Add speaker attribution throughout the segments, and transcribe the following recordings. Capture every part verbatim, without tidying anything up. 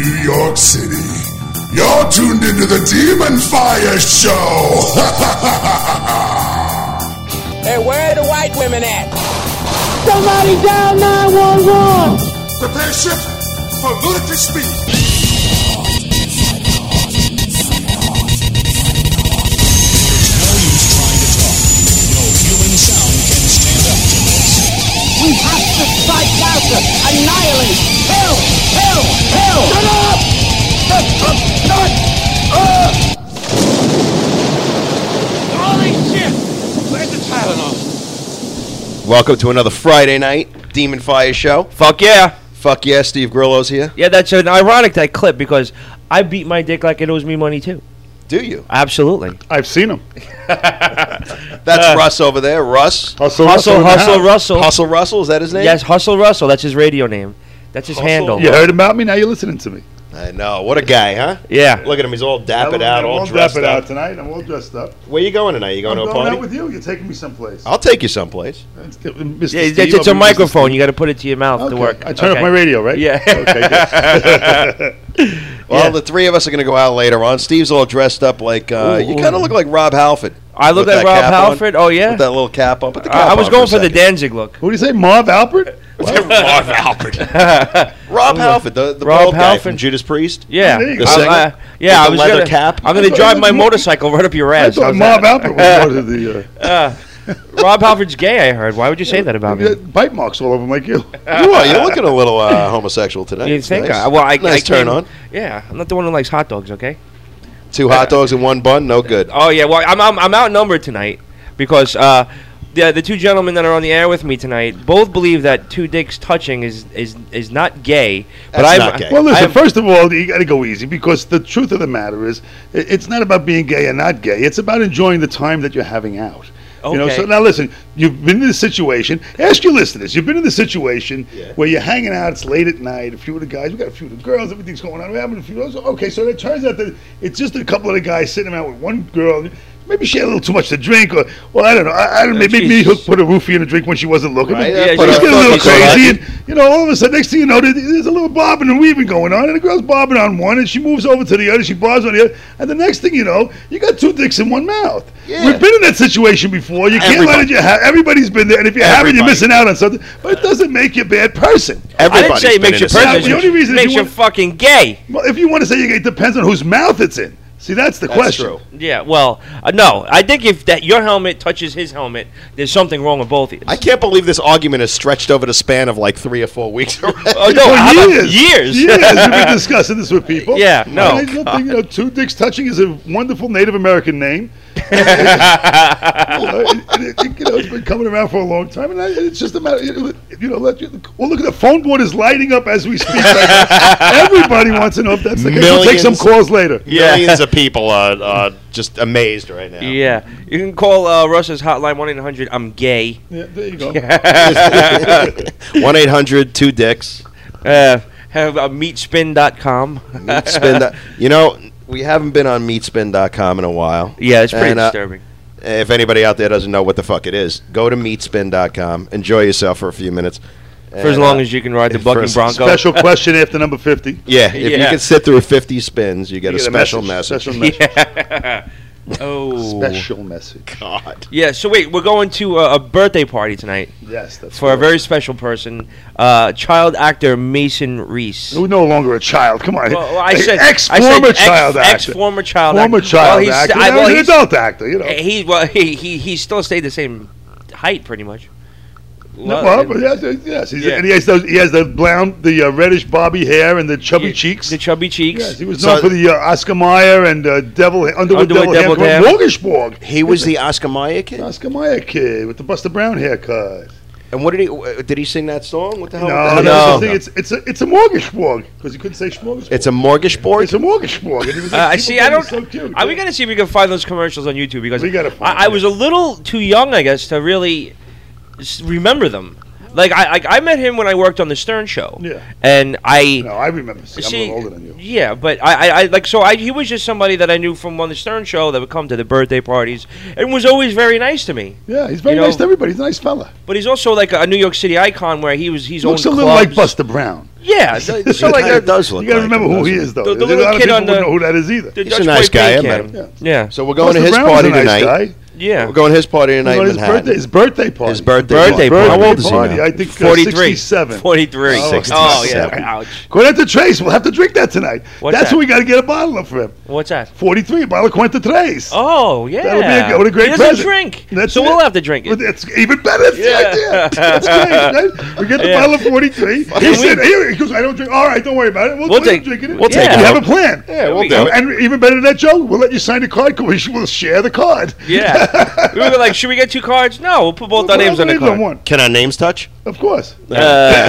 Speaker 1: New York City. You're tuned into the Demon Fire Show.
Speaker 2: Hey, where are the white women at?
Speaker 3: Somebody dial nine one one.
Speaker 1: Prepare ship for lunatic speed.
Speaker 3: We have to strike faster! Annihilate! Kill! Kill! Kill! Shut up! Shut up! Shut up! Holy shit! Where's the Tylenol?
Speaker 4: Welcome to another Friday night Demon Fire Show.
Speaker 5: Fuck yeah.
Speaker 4: Fuck yeah, Steve Grillo's here.
Speaker 5: Yeah, that's an ironic, that clip, because I beat my dick like it owes me money, too.
Speaker 4: Do you?
Speaker 5: Absolutely.
Speaker 6: I've seen him.
Speaker 4: That's uh, Russ over there. Russ.
Speaker 5: Hustle, Hustle, Hustle, Russell.
Speaker 4: Hustle Russell, is that his name?
Speaker 5: Yes, Hustle Russell. That's his radio name. That's his
Speaker 4: Hustle.
Speaker 5: handle.
Speaker 6: You heard about me? Now you're listening to me.
Speaker 4: I know. What a guy, huh?
Speaker 5: Yeah.
Speaker 4: Look at him. He's all dappered
Speaker 6: I'm
Speaker 4: out, all
Speaker 6: all
Speaker 4: dressed
Speaker 6: dappered
Speaker 4: up.
Speaker 6: out tonight. I'm all dressed up.
Speaker 4: Where you going tonight? You going
Speaker 6: I'm
Speaker 4: to a
Speaker 6: going
Speaker 4: party?
Speaker 6: out with you. You're taking me someplace.
Speaker 4: I'll take you someplace.
Speaker 6: Mister
Speaker 5: Yeah,
Speaker 6: Steve,
Speaker 5: it's, it's a
Speaker 6: I'll be
Speaker 5: microphone.
Speaker 6: Mister
Speaker 5: You got to put it to your mouth
Speaker 6: Okay.
Speaker 5: to work.
Speaker 6: I turn
Speaker 5: okay.
Speaker 6: off my radio, right?
Speaker 5: Yeah.
Speaker 6: Okay, good.
Speaker 4: Well,
Speaker 5: Yeah.
Speaker 4: the three of us are going to go out later on. Steve's all dressed up like, uh,
Speaker 5: Ooh,
Speaker 4: you
Speaker 5: ooh.
Speaker 4: kind of look like Rob Halford.
Speaker 5: I look
Speaker 4: With
Speaker 5: like
Speaker 4: that
Speaker 5: Rob
Speaker 4: cap
Speaker 5: Halford.
Speaker 4: on.
Speaker 5: Oh, yeah?
Speaker 4: With that little cap on. Put the
Speaker 5: Uh,
Speaker 4: cap
Speaker 5: I was
Speaker 4: on
Speaker 5: going
Speaker 4: for,
Speaker 5: for
Speaker 4: a
Speaker 5: the
Speaker 4: second.
Speaker 5: Danzig look.
Speaker 6: What do you say, Marv Alpert?
Speaker 4: Rob Halford. Rob Halford, the, the
Speaker 5: Rob
Speaker 4: bald guy
Speaker 5: Halford.
Speaker 4: from Judas Priest.
Speaker 5: Yeah.
Speaker 6: there you
Speaker 4: The
Speaker 6: go.
Speaker 5: I-
Speaker 4: singer?
Speaker 5: I- yeah,
Speaker 4: With
Speaker 5: I
Speaker 4: the
Speaker 5: was
Speaker 4: leather
Speaker 5: gonna,
Speaker 4: cap?
Speaker 5: I'm going
Speaker 6: I
Speaker 5: to
Speaker 6: thought
Speaker 5: drive
Speaker 6: it
Speaker 5: my
Speaker 6: was more-
Speaker 5: motorcycle right up your
Speaker 6: I
Speaker 5: ass.
Speaker 6: thought
Speaker 5: How's
Speaker 6: Marv
Speaker 5: that?
Speaker 6: Alpert was part of the
Speaker 5: Uh, Rob Halford's gay, I heard. Why would you say that about
Speaker 6: uh,
Speaker 5: me?
Speaker 6: bite marks all over him like you.
Speaker 4: You are. You're looking a little uh, homosexual today.
Speaker 5: You think?
Speaker 4: Nice,
Speaker 5: I, well, I,
Speaker 4: nice
Speaker 5: I
Speaker 4: turn
Speaker 5: came-
Speaker 4: on.
Speaker 5: Yeah, I'm not the one who likes hot dogs, okay?
Speaker 4: Two hot dogs and one bun, no good.
Speaker 5: Oh, yeah, well, I'm, I'm, I'm outnumbered tonight because uh, the, the two gentlemen that are on the air with me tonight both believe that two dicks touching is, is, is not gay. But
Speaker 4: That's
Speaker 5: I'm,
Speaker 4: not gay.
Speaker 6: Well, listen,
Speaker 5: I'm-
Speaker 6: first of all, you got to go easy because the truth of the matter is i- it's not about being gay or not gay. It's about enjoying the time that you're having out. You know,
Speaker 5: Okay.
Speaker 6: so now listen, you've been in this situation. Ask your listeners, you've been in the situation
Speaker 4: Yeah.
Speaker 6: where you're hanging out, it's late at night, a few of the guys, we got a few of the girls, everything's going on, we're having a few of those. Okay, so it turns out that it's just a couple of the guys sitting around with one girl. Maybe she had a little too much to drink, or, well, I don't know. I, I don't know. Maybe, maybe
Speaker 5: Jesus.
Speaker 6: Hook put a roofie in a drink when she wasn't looking.
Speaker 4: Right,
Speaker 6: But
Speaker 4: yeah,
Speaker 6: but
Speaker 5: she
Speaker 6: it's
Speaker 5: was
Speaker 6: getting a little
Speaker 5: fucking
Speaker 6: crazy.
Speaker 4: lucky.
Speaker 6: And, you know, all of a sudden, next thing you know, there- there's a little bobbing and weaving going on, and the girl's bobbing on one, and she moves over to the other, she bobs on the other, and the next thing you know, you got two dicks in one mouth.
Speaker 4: Yeah.
Speaker 6: We've been in that situation before. You can't let it. You ha- everybody's been there, and if you haven't, you're
Speaker 4: Everybody.
Speaker 6: missing out on something. But it doesn't make you a bad person.
Speaker 5: I didn't
Speaker 4: Everybody's
Speaker 5: say it
Speaker 4: been
Speaker 5: makes
Speaker 4: in
Speaker 5: you
Speaker 4: a situation.
Speaker 5: person.
Speaker 6: The only reason
Speaker 5: It
Speaker 6: if
Speaker 5: makes
Speaker 6: you
Speaker 5: you
Speaker 6: want-
Speaker 5: fucking gay.
Speaker 6: Well, if you want to say you're gay, it depends on whose mouth it's in. See, that's the
Speaker 4: That's
Speaker 6: question.
Speaker 4: true.
Speaker 5: Yeah, well, uh, no. I think if that your helmet touches his helmet, there's something wrong with both of you.
Speaker 4: I can't believe this argument has stretched over the span of like three or four weeks already.
Speaker 5: Oh, no,
Speaker 6: For
Speaker 5: how about
Speaker 6: years,
Speaker 5: years.
Speaker 6: years, we've been discussing this with people.
Speaker 5: Yeah, no.
Speaker 6: And I don't think, you know, two dicks touching is a wonderful Native American name. you, know, it, it, you know, it's been coming around for a long time, and I, it's just a matter. You know, let you, well, look at the phone board is lighting up as we speak. Right now. Everybody wants to know if that's the case. We'll take some
Speaker 4: Millions.
Speaker 6: calls later.
Speaker 5: Yeah.
Speaker 4: Millions of people are, are just amazed right now.
Speaker 5: Yeah, you can call uh, Russ's hotline one eight hundred I'm gay.
Speaker 6: Yeah, there you go.
Speaker 4: one eight hundred two dicks.
Speaker 5: Uh, have uh, meatspin dot com.
Speaker 4: Meatspin. dot- You know, we haven't been on meatspin dot com in a while.
Speaker 5: Yeah, it's pretty
Speaker 4: And, uh,
Speaker 5: disturbing.
Speaker 4: If anybody out there doesn't know what the fuck it is, go to meatspin dot com. Enjoy yourself for a few minutes.
Speaker 5: For as long as you can ride the
Speaker 4: for
Speaker 5: bucking
Speaker 4: a
Speaker 5: Bronco.
Speaker 6: Special question after number fifty.
Speaker 4: Yeah, if you
Speaker 5: Yeah.
Speaker 4: can sit through fifty spins, you get
Speaker 6: You
Speaker 4: a
Speaker 6: get
Speaker 4: special message.
Speaker 6: Special message.
Speaker 5: Yeah. Oh.
Speaker 6: Special message.
Speaker 4: God.
Speaker 5: Yeah, so wait, we're going to a, a birthday party tonight
Speaker 6: Yes, that's
Speaker 5: for a
Speaker 6: correct.
Speaker 5: very special person, uh, child actor Mason Reese.
Speaker 6: Who's no longer a child. Come on.
Speaker 5: Well, well, I said
Speaker 6: ex
Speaker 5: I said
Speaker 6: former
Speaker 5: ex-
Speaker 6: child actor.
Speaker 5: Ex-former child
Speaker 6: Former
Speaker 5: actor.
Speaker 6: child
Speaker 5: well, he's,
Speaker 6: actor.
Speaker 5: I,
Speaker 6: Now
Speaker 5: well,
Speaker 6: he's an
Speaker 5: he's,
Speaker 6: adult actor, you know.
Speaker 5: he well he, he he still stayed the same height pretty much.
Speaker 6: No, well, but yes, yes, he's,
Speaker 5: Yeah.
Speaker 6: and he has those. He has the brown, the uh, reddish bobby hair and the chubby
Speaker 5: Yeah,
Speaker 6: cheeks.
Speaker 5: The chubby cheeks.
Speaker 6: Yes, he was
Speaker 4: So-
Speaker 6: known for the uh, Oscar Mayer and uh, Devil Underwood,
Speaker 5: Underwood
Speaker 6: Devil,
Speaker 5: Devil
Speaker 6: haircut.
Speaker 5: Dam.
Speaker 6: Morgensborg.
Speaker 4: He was the Oscar Mayer kid?
Speaker 6: Oscar Mayer kid with the Buster Brown haircut.
Speaker 4: And what did he, w- did he sing that song? What the hell?
Speaker 6: No,
Speaker 4: was that?
Speaker 6: that's
Speaker 5: no.
Speaker 6: the thing. It's it's a it's a Morgensborg because he couldn't say Smorgasbord.
Speaker 4: It's a mortgage board?
Speaker 6: It's a Morgensborg. And he was
Speaker 5: Uh,
Speaker 6: like,
Speaker 5: I
Speaker 6: people
Speaker 5: see.
Speaker 6: think
Speaker 5: I don't.
Speaker 6: he's So cute,
Speaker 5: are we
Speaker 6: yeah.
Speaker 5: gonna see if we can find those commercials on YouTube? Because
Speaker 6: We gotta find
Speaker 5: I, I
Speaker 6: it.
Speaker 5: was a little too young, I guess, to really s- remember them. Like I, like I met him when I worked on the Stern Show.
Speaker 6: Yeah.
Speaker 5: And I.
Speaker 6: No, I remember. See,
Speaker 5: See,
Speaker 6: I'm a little older than you.
Speaker 5: Yeah, but I, I, I like so I he was just somebody that I knew from on the Stern Show that would come to the birthday parties and was always very nice to me.
Speaker 6: Yeah, he's very
Speaker 5: You know,
Speaker 6: nice to everybody. He's a nice fella.
Speaker 5: But he's also like a New York City icon where he was he's
Speaker 6: Looks a
Speaker 5: owned
Speaker 6: little
Speaker 5: clubs.
Speaker 6: like Buster Brown.
Speaker 5: Yeah, th- so like
Speaker 4: Kinda
Speaker 5: a,
Speaker 4: does look
Speaker 6: You got to
Speaker 4: like
Speaker 6: remember
Speaker 4: him,
Speaker 6: who he
Speaker 4: doesn't
Speaker 6: is, though.
Speaker 5: The- the
Speaker 6: There's a
Speaker 5: little
Speaker 6: lot of
Speaker 5: kid
Speaker 6: people
Speaker 5: on
Speaker 6: who
Speaker 5: the-
Speaker 6: know who that is either.
Speaker 5: the
Speaker 4: He's a
Speaker 5: Dutch
Speaker 4: nice
Speaker 5: boy
Speaker 4: guy, I
Speaker 5: Big
Speaker 4: met
Speaker 5: Cam.
Speaker 4: him.
Speaker 6: Yeah.
Speaker 5: Yeah,
Speaker 4: So we're going
Speaker 6: Buster
Speaker 4: to his
Speaker 6: Brown was
Speaker 4: party
Speaker 6: a nice
Speaker 4: tonight.
Speaker 6: guy.
Speaker 5: yeah.
Speaker 4: We're going to his party tonight
Speaker 6: You know,
Speaker 4: in
Speaker 6: his
Speaker 4: Manhattan.
Speaker 6: birthday, his birthday party.
Speaker 4: His birthday,
Speaker 5: Birthday
Speaker 4: party.
Speaker 5: party.
Speaker 4: How old is he
Speaker 6: party.
Speaker 4: now?
Speaker 6: I think uh,
Speaker 5: forty-three.
Speaker 6: sixty-seven.
Speaker 5: forty-three.
Speaker 6: Oh,
Speaker 5: Oh, yeah.
Speaker 6: sixty-seven.
Speaker 5: Ouch.
Speaker 6: According to Trace, we'll have to drink that tonight.
Speaker 5: What's
Speaker 6: That's
Speaker 5: that?
Speaker 6: what we got to get a bottle of for him.
Speaker 5: What's that?
Speaker 6: forty-three, a bottle of Cuenta Tres.
Speaker 5: Oh, yeah.
Speaker 6: That'll be a, good- what a great
Speaker 5: he doesn't
Speaker 6: present.
Speaker 5: drink.
Speaker 6: That's
Speaker 5: so
Speaker 6: it.
Speaker 5: we'll have to drink
Speaker 6: But
Speaker 5: it.
Speaker 6: That's even better. That's
Speaker 5: Yeah.
Speaker 6: the idea. That's great. Right? We get the
Speaker 5: Yeah.
Speaker 6: bottle of forty-three. He said, here, he goes, I don't drink. All right, don't worry about it. We'll,
Speaker 5: We'll
Speaker 6: we'll
Speaker 5: take-
Speaker 6: drink it.
Speaker 5: we'll take
Speaker 6: We
Speaker 5: it
Speaker 6: have
Speaker 5: out.
Speaker 6: a plan.
Speaker 4: Yeah, we'll
Speaker 5: we
Speaker 4: do
Speaker 5: go.
Speaker 4: it.
Speaker 6: And even better than that, Joe, we'll let you sign the card. We sh- We'll share the card.
Speaker 5: Yeah. We were like, should we get two cards? No, we'll put both our
Speaker 6: We'll
Speaker 5: names
Speaker 6: put
Speaker 5: on the
Speaker 6: names
Speaker 5: card.
Speaker 6: one.
Speaker 4: Can our names touch?
Speaker 6: Of course.
Speaker 5: Uh,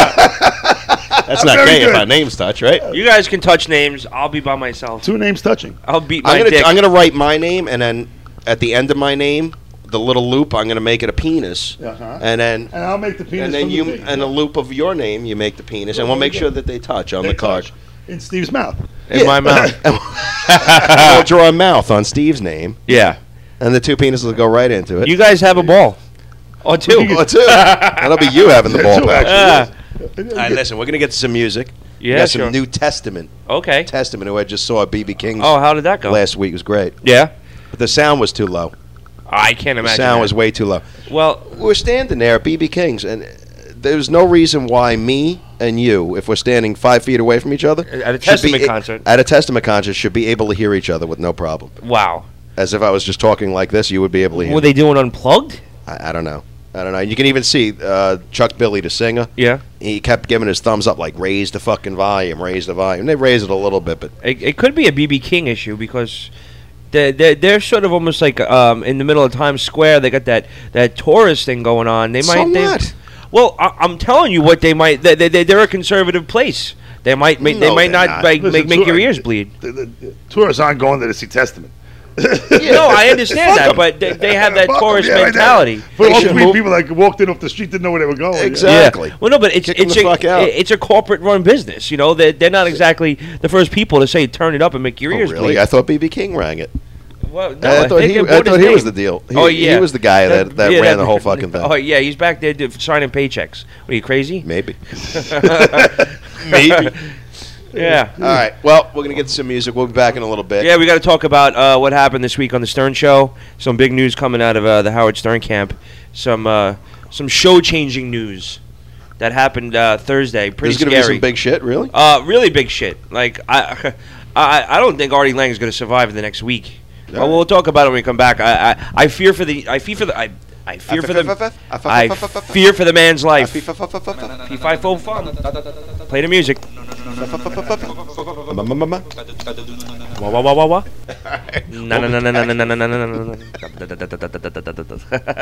Speaker 4: That's not
Speaker 6: Very
Speaker 4: gay if
Speaker 6: good.
Speaker 4: our names touch, right?
Speaker 5: you guys can touch names. I'll be by myself.
Speaker 6: Two names touching.
Speaker 5: I'll beat my
Speaker 4: I'm gonna
Speaker 5: dick.
Speaker 4: I'm gonna write my name, and then at the end of my name, the little loop, I'm gonna make it a penis,
Speaker 6: Uh-huh.
Speaker 4: and then
Speaker 6: And I'll make the penis
Speaker 4: and then
Speaker 6: from
Speaker 4: you
Speaker 6: the thing.
Speaker 4: and a loop of your name, you make the penis, and we'll make sure that they touch on
Speaker 6: They
Speaker 4: the card.
Speaker 6: touch in Steve's mouth.
Speaker 5: in my mouth.
Speaker 4: We'll draw a mouth on Steve's name,
Speaker 5: Yeah.
Speaker 4: and the two penises will go right into it.
Speaker 5: You guys have a ball. Or two.
Speaker 4: Oh, two. That'll be you having the ball
Speaker 6: Two,
Speaker 4: back.
Speaker 6: actually.
Speaker 5: Ah.
Speaker 4: All right, listen, we're gonna get to some music. We
Speaker 5: Yeah,
Speaker 4: got some
Speaker 5: sure.
Speaker 4: New Testament.
Speaker 5: Okay.
Speaker 4: Testament, who I just saw at B B King's
Speaker 5: Oh, how did that go?
Speaker 4: last week. It was great,
Speaker 5: Yeah.
Speaker 4: but the sound was too low.
Speaker 5: I can't
Speaker 4: The
Speaker 5: imagine.
Speaker 4: sound
Speaker 5: that.
Speaker 4: was way too low.
Speaker 5: Well,
Speaker 4: We're standing there at B B King's, and there's no reason why me and you, if we're standing five feet away from each other,
Speaker 5: At a
Speaker 4: should
Speaker 5: Testament
Speaker 4: be-
Speaker 5: concert.
Speaker 4: at a Testament concert, should be able to hear each other with no problem.
Speaker 5: wow.
Speaker 4: As if I was just talking like this, you would be able to hear.
Speaker 5: Were
Speaker 4: me.
Speaker 5: they doing unplugged?
Speaker 4: I, I don't know. I don't know. You can even see uh, Chuck Billy, the singer.
Speaker 5: Yeah.
Speaker 4: He kept giving his thumbs up, like raise the fucking volume, raise the volume. They raised it a little bit, but
Speaker 5: It, it could be a B B King issue because they're, they're, they're sort of almost like um, in the middle of Times Square. They got that, that tourist thing going on. They
Speaker 4: So
Speaker 5: might. They,
Speaker 4: what?
Speaker 5: Well, I, I'm telling you what they might. They, they, they're a conservative place. They might. Make, they
Speaker 4: No,
Speaker 5: might
Speaker 4: they're
Speaker 5: not,
Speaker 4: not.
Speaker 5: Like,
Speaker 6: Listen,
Speaker 5: make make your
Speaker 6: tour-
Speaker 5: ears bleed.
Speaker 6: The, the, the tourists aren't going there to see Testament.
Speaker 5: No, I understand that, but they, they have that
Speaker 6: Fuck 'em,
Speaker 5: tourist
Speaker 6: yeah, right there.
Speaker 5: mentality.
Speaker 6: For
Speaker 4: They
Speaker 6: all
Speaker 4: should
Speaker 6: three
Speaker 4: move-
Speaker 6: people that walked in off the street didn't know where they were going.
Speaker 4: Exactly.
Speaker 5: Yeah. Well, no, but it's
Speaker 4: Kick 'em
Speaker 5: it's
Speaker 4: the
Speaker 5: a
Speaker 4: fuck out.
Speaker 5: it's a corporate run business. You know, they're, they're not exactly the first people to say turn it up and make your
Speaker 4: Oh,
Speaker 5: ears
Speaker 4: really?
Speaker 5: bleed.
Speaker 4: I thought B B King rang it.
Speaker 5: Well, no,
Speaker 4: I thought
Speaker 5: think
Speaker 4: he,
Speaker 5: they
Speaker 4: I
Speaker 5: bought
Speaker 4: thought
Speaker 5: his
Speaker 4: he was
Speaker 5: name.
Speaker 4: the deal. He,
Speaker 5: Oh yeah,
Speaker 4: he was the guy that, that
Speaker 5: yeah,
Speaker 4: ran the whole fucking thing.
Speaker 5: Oh yeah, he's back there do- signing paychecks. What, are you crazy?
Speaker 4: Maybe.
Speaker 5: Maybe. Yeah.
Speaker 4: All right. Well, we're gonna get to some music. We'll be back in a little bit.
Speaker 5: Yeah, we got to talk about uh, what happened this week on the Stern Show. Some big news coming out of uh, the Howard Stern camp. Some uh, some show-changing news that happened uh, Thursday. Pretty
Speaker 4: There's gonna
Speaker 5: scary.
Speaker 4: be some big shit. Really?
Speaker 5: Uh, really big shit. Like I, I, I don't think Artie Lang is going to survive the next week.
Speaker 4: Yeah.
Speaker 5: Well, we'll talk about it when we come back. I, I, I fear for the, I fear for the, I, I fear for the, I fear for the man's life. P five oh fun. Play the music. Wah wah wah wah wah. No no no no no no no no no no no.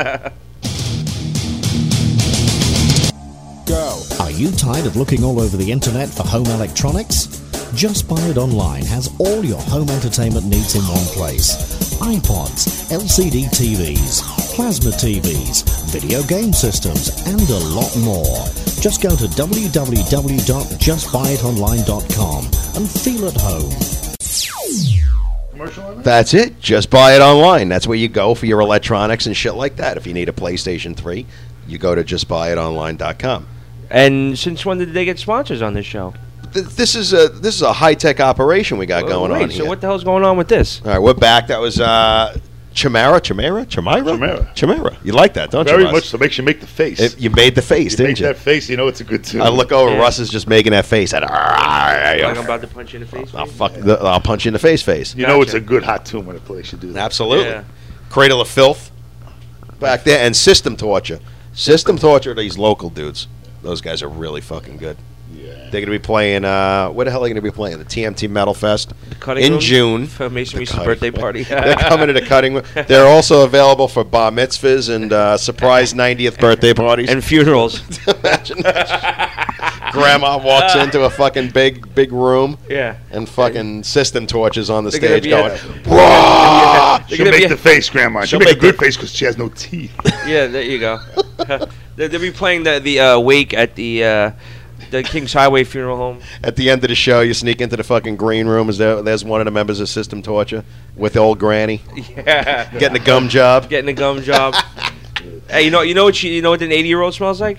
Speaker 3: Go.
Speaker 7: Are you tired of looking all over the internet for home electronics? Just Buy It Online has all your home entertainment needs in one place. iPods, L C D T Vs, plasma T Vs, video game systems, and a lot more. Just go to w w w dot just buy it online dot com and feel at home.
Speaker 6: Commercial on that?
Speaker 4: That's it. Just buy it online. That's where you go for your electronics and shit like that. If you need a PlayStation three, you go to just buy it online dot com.
Speaker 5: And since when did they get sponsors on this show?
Speaker 4: Th- This is a this is a high tech operation we got
Speaker 5: Oh,
Speaker 4: going
Speaker 5: wait,
Speaker 4: on
Speaker 5: so
Speaker 4: here.
Speaker 5: what the hell's going on with this?
Speaker 4: All right, we're back. That was uh, Chimera, Chimera, Chimera,
Speaker 6: Chimera.
Speaker 4: Chimera. You like that, don't
Speaker 6: Very
Speaker 4: you? Russ?
Speaker 6: much so. Makes you make the face.
Speaker 4: It, you made the face,
Speaker 6: you
Speaker 4: didn't
Speaker 6: make
Speaker 4: you?
Speaker 6: that face, you know it's a good tune.
Speaker 4: I look over.
Speaker 5: Yeah.
Speaker 4: Russ is just making that face. That,
Speaker 5: Like I'm about to punch you in the face.
Speaker 4: I'll
Speaker 5: maybe?
Speaker 4: fuck. The, I'll punch you in the face. Face.
Speaker 6: you know it's
Speaker 5: Gotcha.
Speaker 6: a good hot tune when a place should do that.
Speaker 4: Absolutely.
Speaker 5: Yeah.
Speaker 4: Cradle of Filth. Back there, and System Torture. System Torture. These local dudes. Those guys are really fucking good.
Speaker 6: Yeah.
Speaker 4: They're going to be playing, uh, where the hell are they going to be playing? The T M T Metal Fest
Speaker 5: The cutting
Speaker 4: in
Speaker 5: room
Speaker 4: June.
Speaker 5: for Mason
Speaker 4: The
Speaker 5: Reese's
Speaker 4: cutting-
Speaker 5: birthday party.
Speaker 4: They're coming to the cutting room. They're also available for bar mitzvahs and uh, surprise ninetieth birthday parties.
Speaker 5: and funerals.
Speaker 4: Imagine that. grandma walks into a fucking big, big room.
Speaker 5: Yeah.
Speaker 4: And fucking system torches on the
Speaker 5: They're gonna
Speaker 4: stage
Speaker 5: be
Speaker 4: going,
Speaker 5: a-
Speaker 4: "Whoa!"
Speaker 5: They're
Speaker 6: She'll
Speaker 5: gonna
Speaker 6: make
Speaker 5: be-
Speaker 6: the face, Grandma. She'll,
Speaker 4: She'll
Speaker 6: make,
Speaker 4: make
Speaker 6: a good
Speaker 4: the-
Speaker 6: face because she has no teeth.
Speaker 5: Yeah, there you go. They- They'll be playing the the uh, wake at the uh, the Kings Highway Funeral Home.
Speaker 4: At the end of the show, you sneak into the fucking green room. Is there? There's one of the members of System Torture with old Granny
Speaker 5: Yeah,
Speaker 4: getting a gum job.
Speaker 5: getting a gum job. Hey, you know you know what you, you know what an eighty year old smells like?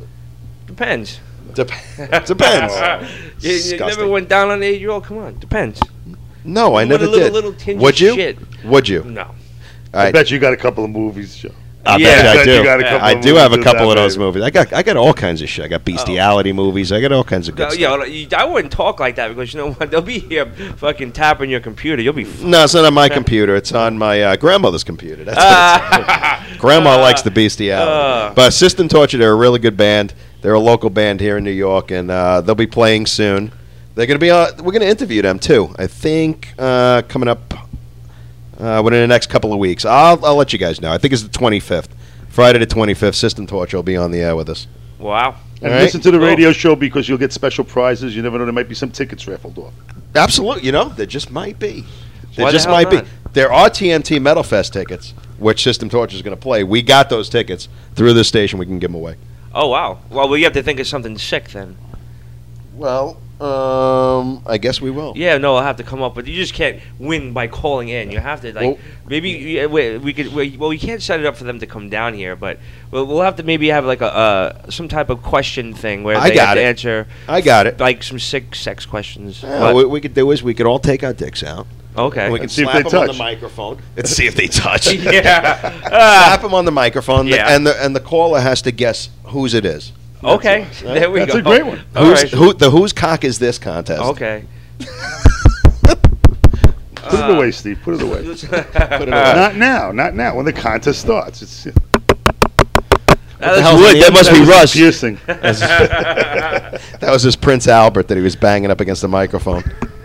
Speaker 5: Depends.
Speaker 4: Dep- Depends.
Speaker 5: You, you
Speaker 4: Disgusting.
Speaker 5: never went down on an eight year old? Come on, depends.
Speaker 4: No, I
Speaker 5: With
Speaker 4: never
Speaker 5: a little-
Speaker 4: did.
Speaker 5: little tinge
Speaker 4: Would
Speaker 5: of
Speaker 4: you?
Speaker 5: shit.
Speaker 4: Would you?
Speaker 5: No.
Speaker 4: All
Speaker 6: I
Speaker 4: right.
Speaker 6: bet you got a couple of movies, Joe.
Speaker 4: I
Speaker 5: Yeah.
Speaker 4: bet
Speaker 6: I
Speaker 4: I
Speaker 6: bet
Speaker 4: do.
Speaker 6: you got a couple
Speaker 4: I
Speaker 6: of
Speaker 4: do have a
Speaker 6: movies
Speaker 4: couple
Speaker 6: that
Speaker 4: of those
Speaker 6: way.
Speaker 4: movies. I got I got all kinds of shit. I got bestiality movies. I got all kinds of good
Speaker 5: No,
Speaker 4: stuff.
Speaker 5: yeah, like, you- I wouldn't talk like that because you know what? They'll be here fucking tapping your computer. You'll be. F-
Speaker 4: No, it's not on my computer. It's on my uh, grandmother's computer. That's what it's on. Grandma likes the bestiality.
Speaker 5: uh.
Speaker 4: But System Torture, they're a really good band. They're a local band here in New York, and uh, they'll be playing soon. They're gonna be. Uh, we're gonna interview them too. I think uh, coming up uh, within the next couple of weeks. I'll I'll let you guys know. I think it's the twenty-fifth, Friday the twenty-fifth. System Torture will be on the air with us.
Speaker 5: wow.
Speaker 6: And
Speaker 4: All right.
Speaker 6: listen to the
Speaker 5: Cool.
Speaker 6: radio show because you'll get special prizes. You never know, there might be some tickets raffled off.
Speaker 4: Absolutely. You know, there just might be. There
Speaker 5: Why the
Speaker 4: just
Speaker 5: hell
Speaker 4: might
Speaker 5: not?
Speaker 4: be. There are T N T Metal Fest tickets, which System Torture is going to play. We got those tickets through this station. We can give them away.
Speaker 5: Oh wow. Well, we have to think of something sick then.
Speaker 4: Well, um, I guess we will.
Speaker 5: Yeah, no, I'll have to come up with. You just can't win by calling in. You have to like
Speaker 4: Well-
Speaker 5: maybe yeah, we, we could. We, well, we can't set it up for them to come down here, but we'll, we'll have to maybe have like a uh, some type of question thing where
Speaker 4: I
Speaker 5: they
Speaker 4: got
Speaker 5: have to
Speaker 4: it.
Speaker 5: answer
Speaker 4: I got it.
Speaker 5: like some sick sex questions.
Speaker 4: Yeah,
Speaker 5: What?
Speaker 4: what we could do is we could all take our dicks out.
Speaker 5: Okay.
Speaker 4: And we can
Speaker 6: And see if
Speaker 4: slap
Speaker 6: they
Speaker 4: them on
Speaker 6: touch.
Speaker 4: the microphone. And see if they touch.
Speaker 5: yeah.
Speaker 4: Slap them on the microphone,
Speaker 5: Yeah.
Speaker 4: and the and the caller has to guess whose it is.
Speaker 5: Okay. There we
Speaker 6: That's
Speaker 5: go.
Speaker 6: a great one.
Speaker 5: All
Speaker 4: Who's,
Speaker 5: right.
Speaker 4: who, the whose cock is this contest?
Speaker 5: Okay.
Speaker 6: Put it away, Steve. Put it away.
Speaker 4: Put it away.
Speaker 6: Not now. Not now. When the contest starts. It's
Speaker 5: That's
Speaker 4: hell's
Speaker 5: wood.
Speaker 4: the
Speaker 5: That must be
Speaker 6: that was
Speaker 5: rust.
Speaker 6: piercing.
Speaker 4: That was his Prince Albert that he was banging up against the microphone.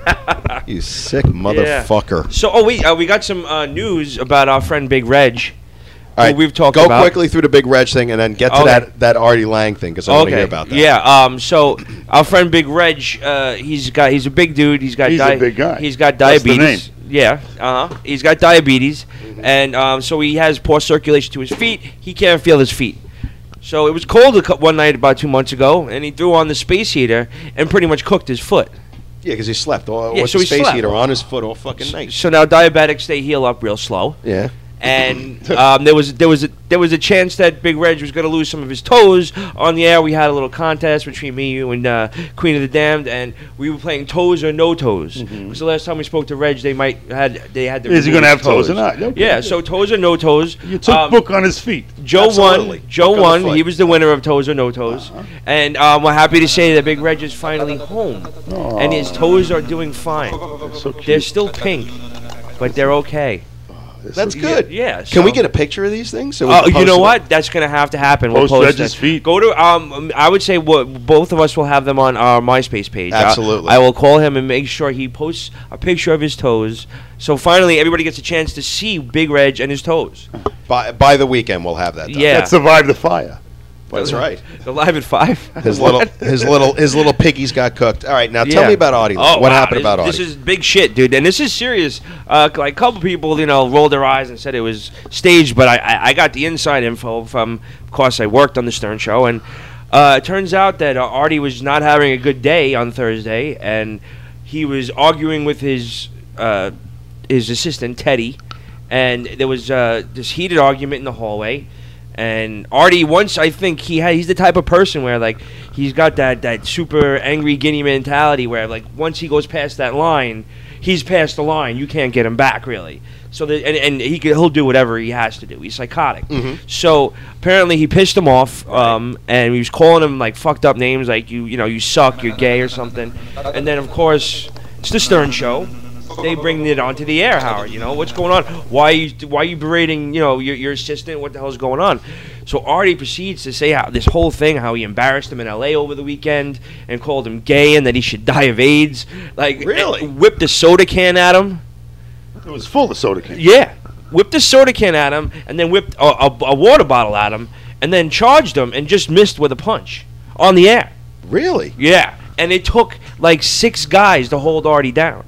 Speaker 4: You sick motherfucker.
Speaker 5: So, oh wait, uh, we got some uh, news about our friend Big Reg.
Speaker 4: All right,
Speaker 5: who we've talked
Speaker 4: go
Speaker 5: about.
Speaker 4: quickly through the Big Reg thing and then get to
Speaker 5: Okay.
Speaker 4: that, that Artie Lang thing because I want to hear about that.
Speaker 5: Yeah. Um. So our friend Big Reg, uh, he's got he's a big dude. He's got
Speaker 6: He's
Speaker 5: di-
Speaker 6: a big guy.
Speaker 5: He's got
Speaker 6: That's the
Speaker 5: diabetes. Yeah. Uh huh. He's got diabetes, and um, so he has poor circulation to his feet. He can't feel his feet. So it was cold a cou- one night about two months ago, and he threw on the space heater and pretty much cooked his foot.
Speaker 4: Yeah, because he slept all,
Speaker 5: Yeah,
Speaker 4: with
Speaker 5: so
Speaker 4: the
Speaker 5: he
Speaker 4: space
Speaker 5: slept.
Speaker 4: heater on his foot all fucking night.
Speaker 5: So now diabetics they heal up real slow.
Speaker 4: Yeah.
Speaker 5: And um, there was there was a, there was a chance that Big Reg was going to lose some of his toes on the air. We had a little contest between me, you, and uh, Queen of the Damned, and we were playing toes or no toes. Because the last time we spoke to Reg, they might had they had. To
Speaker 6: Is he
Speaker 5: remove
Speaker 6: going to have
Speaker 5: his
Speaker 6: toes or not? Okay.
Speaker 5: Yeah, so toes or no toes.
Speaker 6: You took
Speaker 5: Um,
Speaker 6: book on his feet.
Speaker 5: Joe
Speaker 4: Absolutely.
Speaker 5: won. Joe
Speaker 4: Book on the
Speaker 5: won.
Speaker 4: foot.
Speaker 5: He was the winner of toes or no toes, and um, we're happy to say that Big Reg is finally home, and his toes are doing fine.
Speaker 6: So cute.
Speaker 5: They're still pink, but they're okay.
Speaker 4: That's good.
Speaker 5: Yeah.
Speaker 4: Can we
Speaker 5: so-
Speaker 4: get a picture of these things? So we
Speaker 5: Oh,
Speaker 4: can
Speaker 5: you
Speaker 4: post
Speaker 5: know
Speaker 4: it?
Speaker 5: what? That's gonna have to happen.
Speaker 6: Post
Speaker 5: we'll post
Speaker 6: Reg's
Speaker 5: it.
Speaker 6: feet.
Speaker 5: Go to um. I would say what both of us will have them on our MySpace page. I-
Speaker 4: Absolutely.
Speaker 5: I, will call him and make sure he posts a picture of his toes. So finally, everybody gets a chance to see Big Reg and his toes.
Speaker 4: By, by the weekend, we'll have that done.
Speaker 5: Yeah.
Speaker 6: That survived the fire.
Speaker 4: That's right.
Speaker 5: They're live at five.
Speaker 4: His
Speaker 5: What?
Speaker 4: little his little his little piggies got cooked. All right, now tell
Speaker 5: Yeah.
Speaker 4: me about Artie.
Speaker 5: Oh,
Speaker 4: what
Speaker 5: wow.
Speaker 4: happened
Speaker 5: this,
Speaker 4: about Artie?
Speaker 5: This is big shit, dude, and this is serious. Uh, like a couple people, you know, rolled their eyes and said it was staged, but I, I, I got the inside info from, of course, I worked on the Stern Show, and uh, it turns out that uh, Artie was not having a good day on Thursday, and he was arguing with his uh, his assistant Teddy, and there was uh, this heated argument in the hallway. And Artie, once I think he had, he's the type of person where like he's got that, that super angry guinea mentality where like once he goes past that line, he's past the line. You can't get him back really. So that and, and he could, he'll do whatever he has to do. He's psychotic. So apparently he pissed him off, um, and he was calling him like fucked up names like you you know you suck, you're gay or something. And then of course it's the Stern Show. They bring it onto the air, Howard. You know what's going on? Why are you why are you berating you know your your assistant? What the hell's going on? So Artie proceeds to say how this whole thing, how he embarrassed him in L A over the weekend and called him gay and that he should die of AIDS. Like
Speaker 4: Really?
Speaker 5: whipped a soda can at him.
Speaker 6: It was full of soda cans.
Speaker 5: Yeah, whipped a soda can at him and then whipped a, a, a water bottle at him and then charged him and just missed with a punch on the air.
Speaker 4: Really?
Speaker 5: Yeah, and it took like six guys to hold Artie down.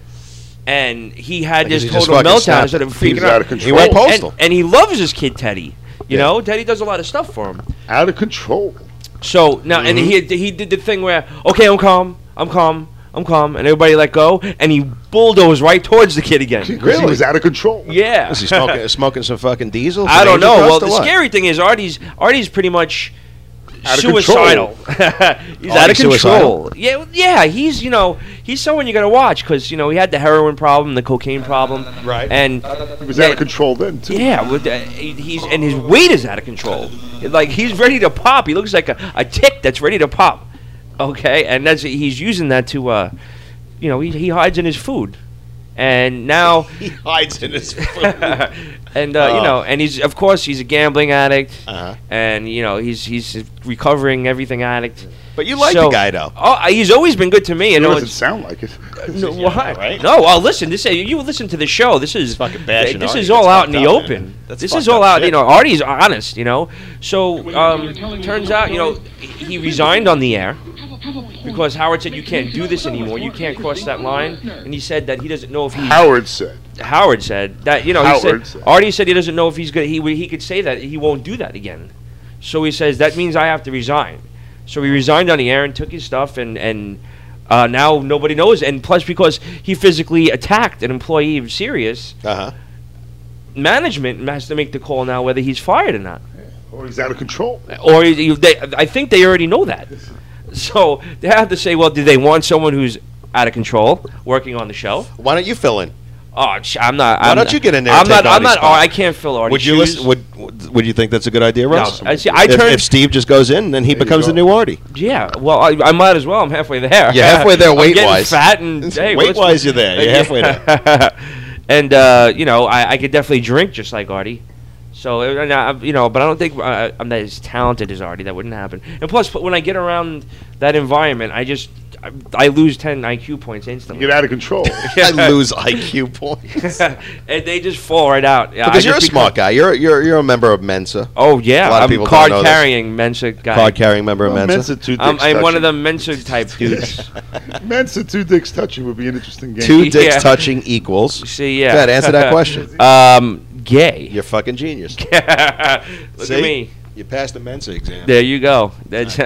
Speaker 5: And he had
Speaker 4: Because
Speaker 5: this
Speaker 4: he just
Speaker 5: total
Speaker 4: fucking
Speaker 5: meltdown
Speaker 4: snapped.
Speaker 5: instead of
Speaker 6: He was
Speaker 5: freaking
Speaker 6: out
Speaker 5: out.
Speaker 6: of control.
Speaker 4: He went
Speaker 5: And-
Speaker 4: postal.
Speaker 5: And, and he loves his kid Teddy. You
Speaker 4: Yeah.
Speaker 5: know, Teddy does a lot of stuff for him.
Speaker 6: Out of control.
Speaker 5: So now, and he he did the thing where, okay, I'm calm, I'm calm, I'm calm, and everybody let go, and he bulldozed right towards the kid again.
Speaker 6: Because he
Speaker 4: Really?
Speaker 6: was out of control.
Speaker 5: Yeah.
Speaker 4: Was he smoking, smoking some fucking diesel?
Speaker 5: I don't know. Well,
Speaker 4: the
Speaker 5: the scary thing is Artie's Artie's pretty much
Speaker 6: Out of
Speaker 5: suicidal. he's
Speaker 4: Artie's
Speaker 5: out of control.
Speaker 4: suicidal?
Speaker 5: Yeah, well, yeah. He's you know he's someone you got to watch because you know he had the heroin problem, the cocaine problem,
Speaker 4: Right.
Speaker 5: And
Speaker 6: He was
Speaker 5: yeah,
Speaker 6: out of control then, too.
Speaker 5: Yeah, with the, he- he's and his weight is out of control. Like he's ready to pop. He looks like a, a tick that's ready to pop. Okay, and that's he's using that to, uh, you know, he he hides in his food, and now
Speaker 4: He hides in his food.
Speaker 5: and uh,
Speaker 4: Oh.
Speaker 5: you know, and he's of course he's a gambling addict,
Speaker 4: Uh-huh.
Speaker 5: and you know he's he's a recovering everything addict.
Speaker 4: But you like
Speaker 5: So-
Speaker 4: the guy, though.
Speaker 5: Oh, he's always been good to me.
Speaker 6: It
Speaker 5: You know,
Speaker 6: doesn't
Speaker 5: it's,
Speaker 6: sound like it.
Speaker 5: no, why?
Speaker 4: right?
Speaker 5: No, well, listen. This you listen to the show. This is
Speaker 4: fucking bashing
Speaker 5: This
Speaker 4: Artie.
Speaker 5: is all
Speaker 4: That's
Speaker 5: out in the
Speaker 4: fucked up,
Speaker 5: open.
Speaker 4: man. That's
Speaker 5: This
Speaker 4: fucked
Speaker 5: is all
Speaker 4: up
Speaker 5: out.
Speaker 4: shit.
Speaker 5: You know, Artie's honest. You know, so um, turns out, you know, he resigned on the air because Howard said you can't do this anymore. You can't cross that line, and he said that he doesn't know if he.
Speaker 6: Howard said.
Speaker 5: Howard said that you know he
Speaker 6: Howard
Speaker 5: said
Speaker 6: said.
Speaker 5: Artie said he doesn't know if he's gonna he would- he could say that he won't do that again. So he says that means I have to resign. So he resigned on the air and took his stuff and and uh, now nobody knows. And plus because he physically attacked an employee of Sirius,
Speaker 4: Uh-huh.
Speaker 5: management has to make the call now whether he's fired or not.
Speaker 6: Or he's out of control.
Speaker 5: Or he- he- they, I think they already know that. So they have to say, well, do they want someone who's out of control working on the show?
Speaker 4: Why don't you fill in?
Speaker 5: Oh, sh- I'm not.
Speaker 4: Why
Speaker 5: I'm
Speaker 4: don't
Speaker 5: not-
Speaker 4: you get in there
Speaker 5: I'm
Speaker 4: and
Speaker 5: not.
Speaker 4: take
Speaker 5: I'm
Speaker 4: Artie's
Speaker 5: not.
Speaker 4: spot?
Speaker 5: I can't fill Artie's
Speaker 4: Would you
Speaker 5: shoes.
Speaker 4: listen? Would Would you think that's a good idea,
Speaker 5: No,
Speaker 4: Russ?
Speaker 5: I see. I
Speaker 4: if,
Speaker 5: turned.
Speaker 4: if Steve just goes in, then he
Speaker 6: There you
Speaker 4: becomes
Speaker 6: go.
Speaker 4: the new Artie.
Speaker 5: Yeah, well, I, I might as well. I'm halfway there.
Speaker 4: You're halfway there
Speaker 5: I'm getting
Speaker 4: weight-wise.
Speaker 5: fat and hey,
Speaker 4: Weight-wise,
Speaker 5: what's-
Speaker 4: you're there. You're halfway
Speaker 5: there. And uh, you know, I, I could definitely drink just like Artie. So uh, and I- you know, but I don't think uh, I'm not as talented as Artie. That wouldn't happen. And plus, when I get around that environment, I just I, I lose ten I Q points
Speaker 6: You
Speaker 5: instantly.
Speaker 6: get out of control.
Speaker 4: I lose I Q points.
Speaker 5: And they just fall right out. Yeah, I
Speaker 4: Because you're a
Speaker 5: just
Speaker 4: smart
Speaker 5: become-
Speaker 4: guy. You're you're you're a member of Mensa.
Speaker 5: Oh yeah,
Speaker 4: A lot of
Speaker 5: I'm
Speaker 4: people don't
Speaker 5: card
Speaker 4: know this.
Speaker 5: carrying Mensa guy.
Speaker 4: Card carrying member of
Speaker 6: Well,
Speaker 4: Mensa.
Speaker 6: Mensa two
Speaker 5: I'm,
Speaker 6: dicks
Speaker 5: I'm one of
Speaker 6: touching.
Speaker 5: the Mensa type dudes.
Speaker 6: Mensa two dicks touching would be an interesting game.
Speaker 4: Two dicks
Speaker 5: Yeah.
Speaker 4: touching equals.
Speaker 5: See, yeah.
Speaker 4: Go ahead, answer that question.
Speaker 5: Um, gay.
Speaker 4: You're fucking genius.
Speaker 5: Look
Speaker 4: See?
Speaker 5: at me.
Speaker 4: You passed the Mensa exam.
Speaker 5: There you go. That's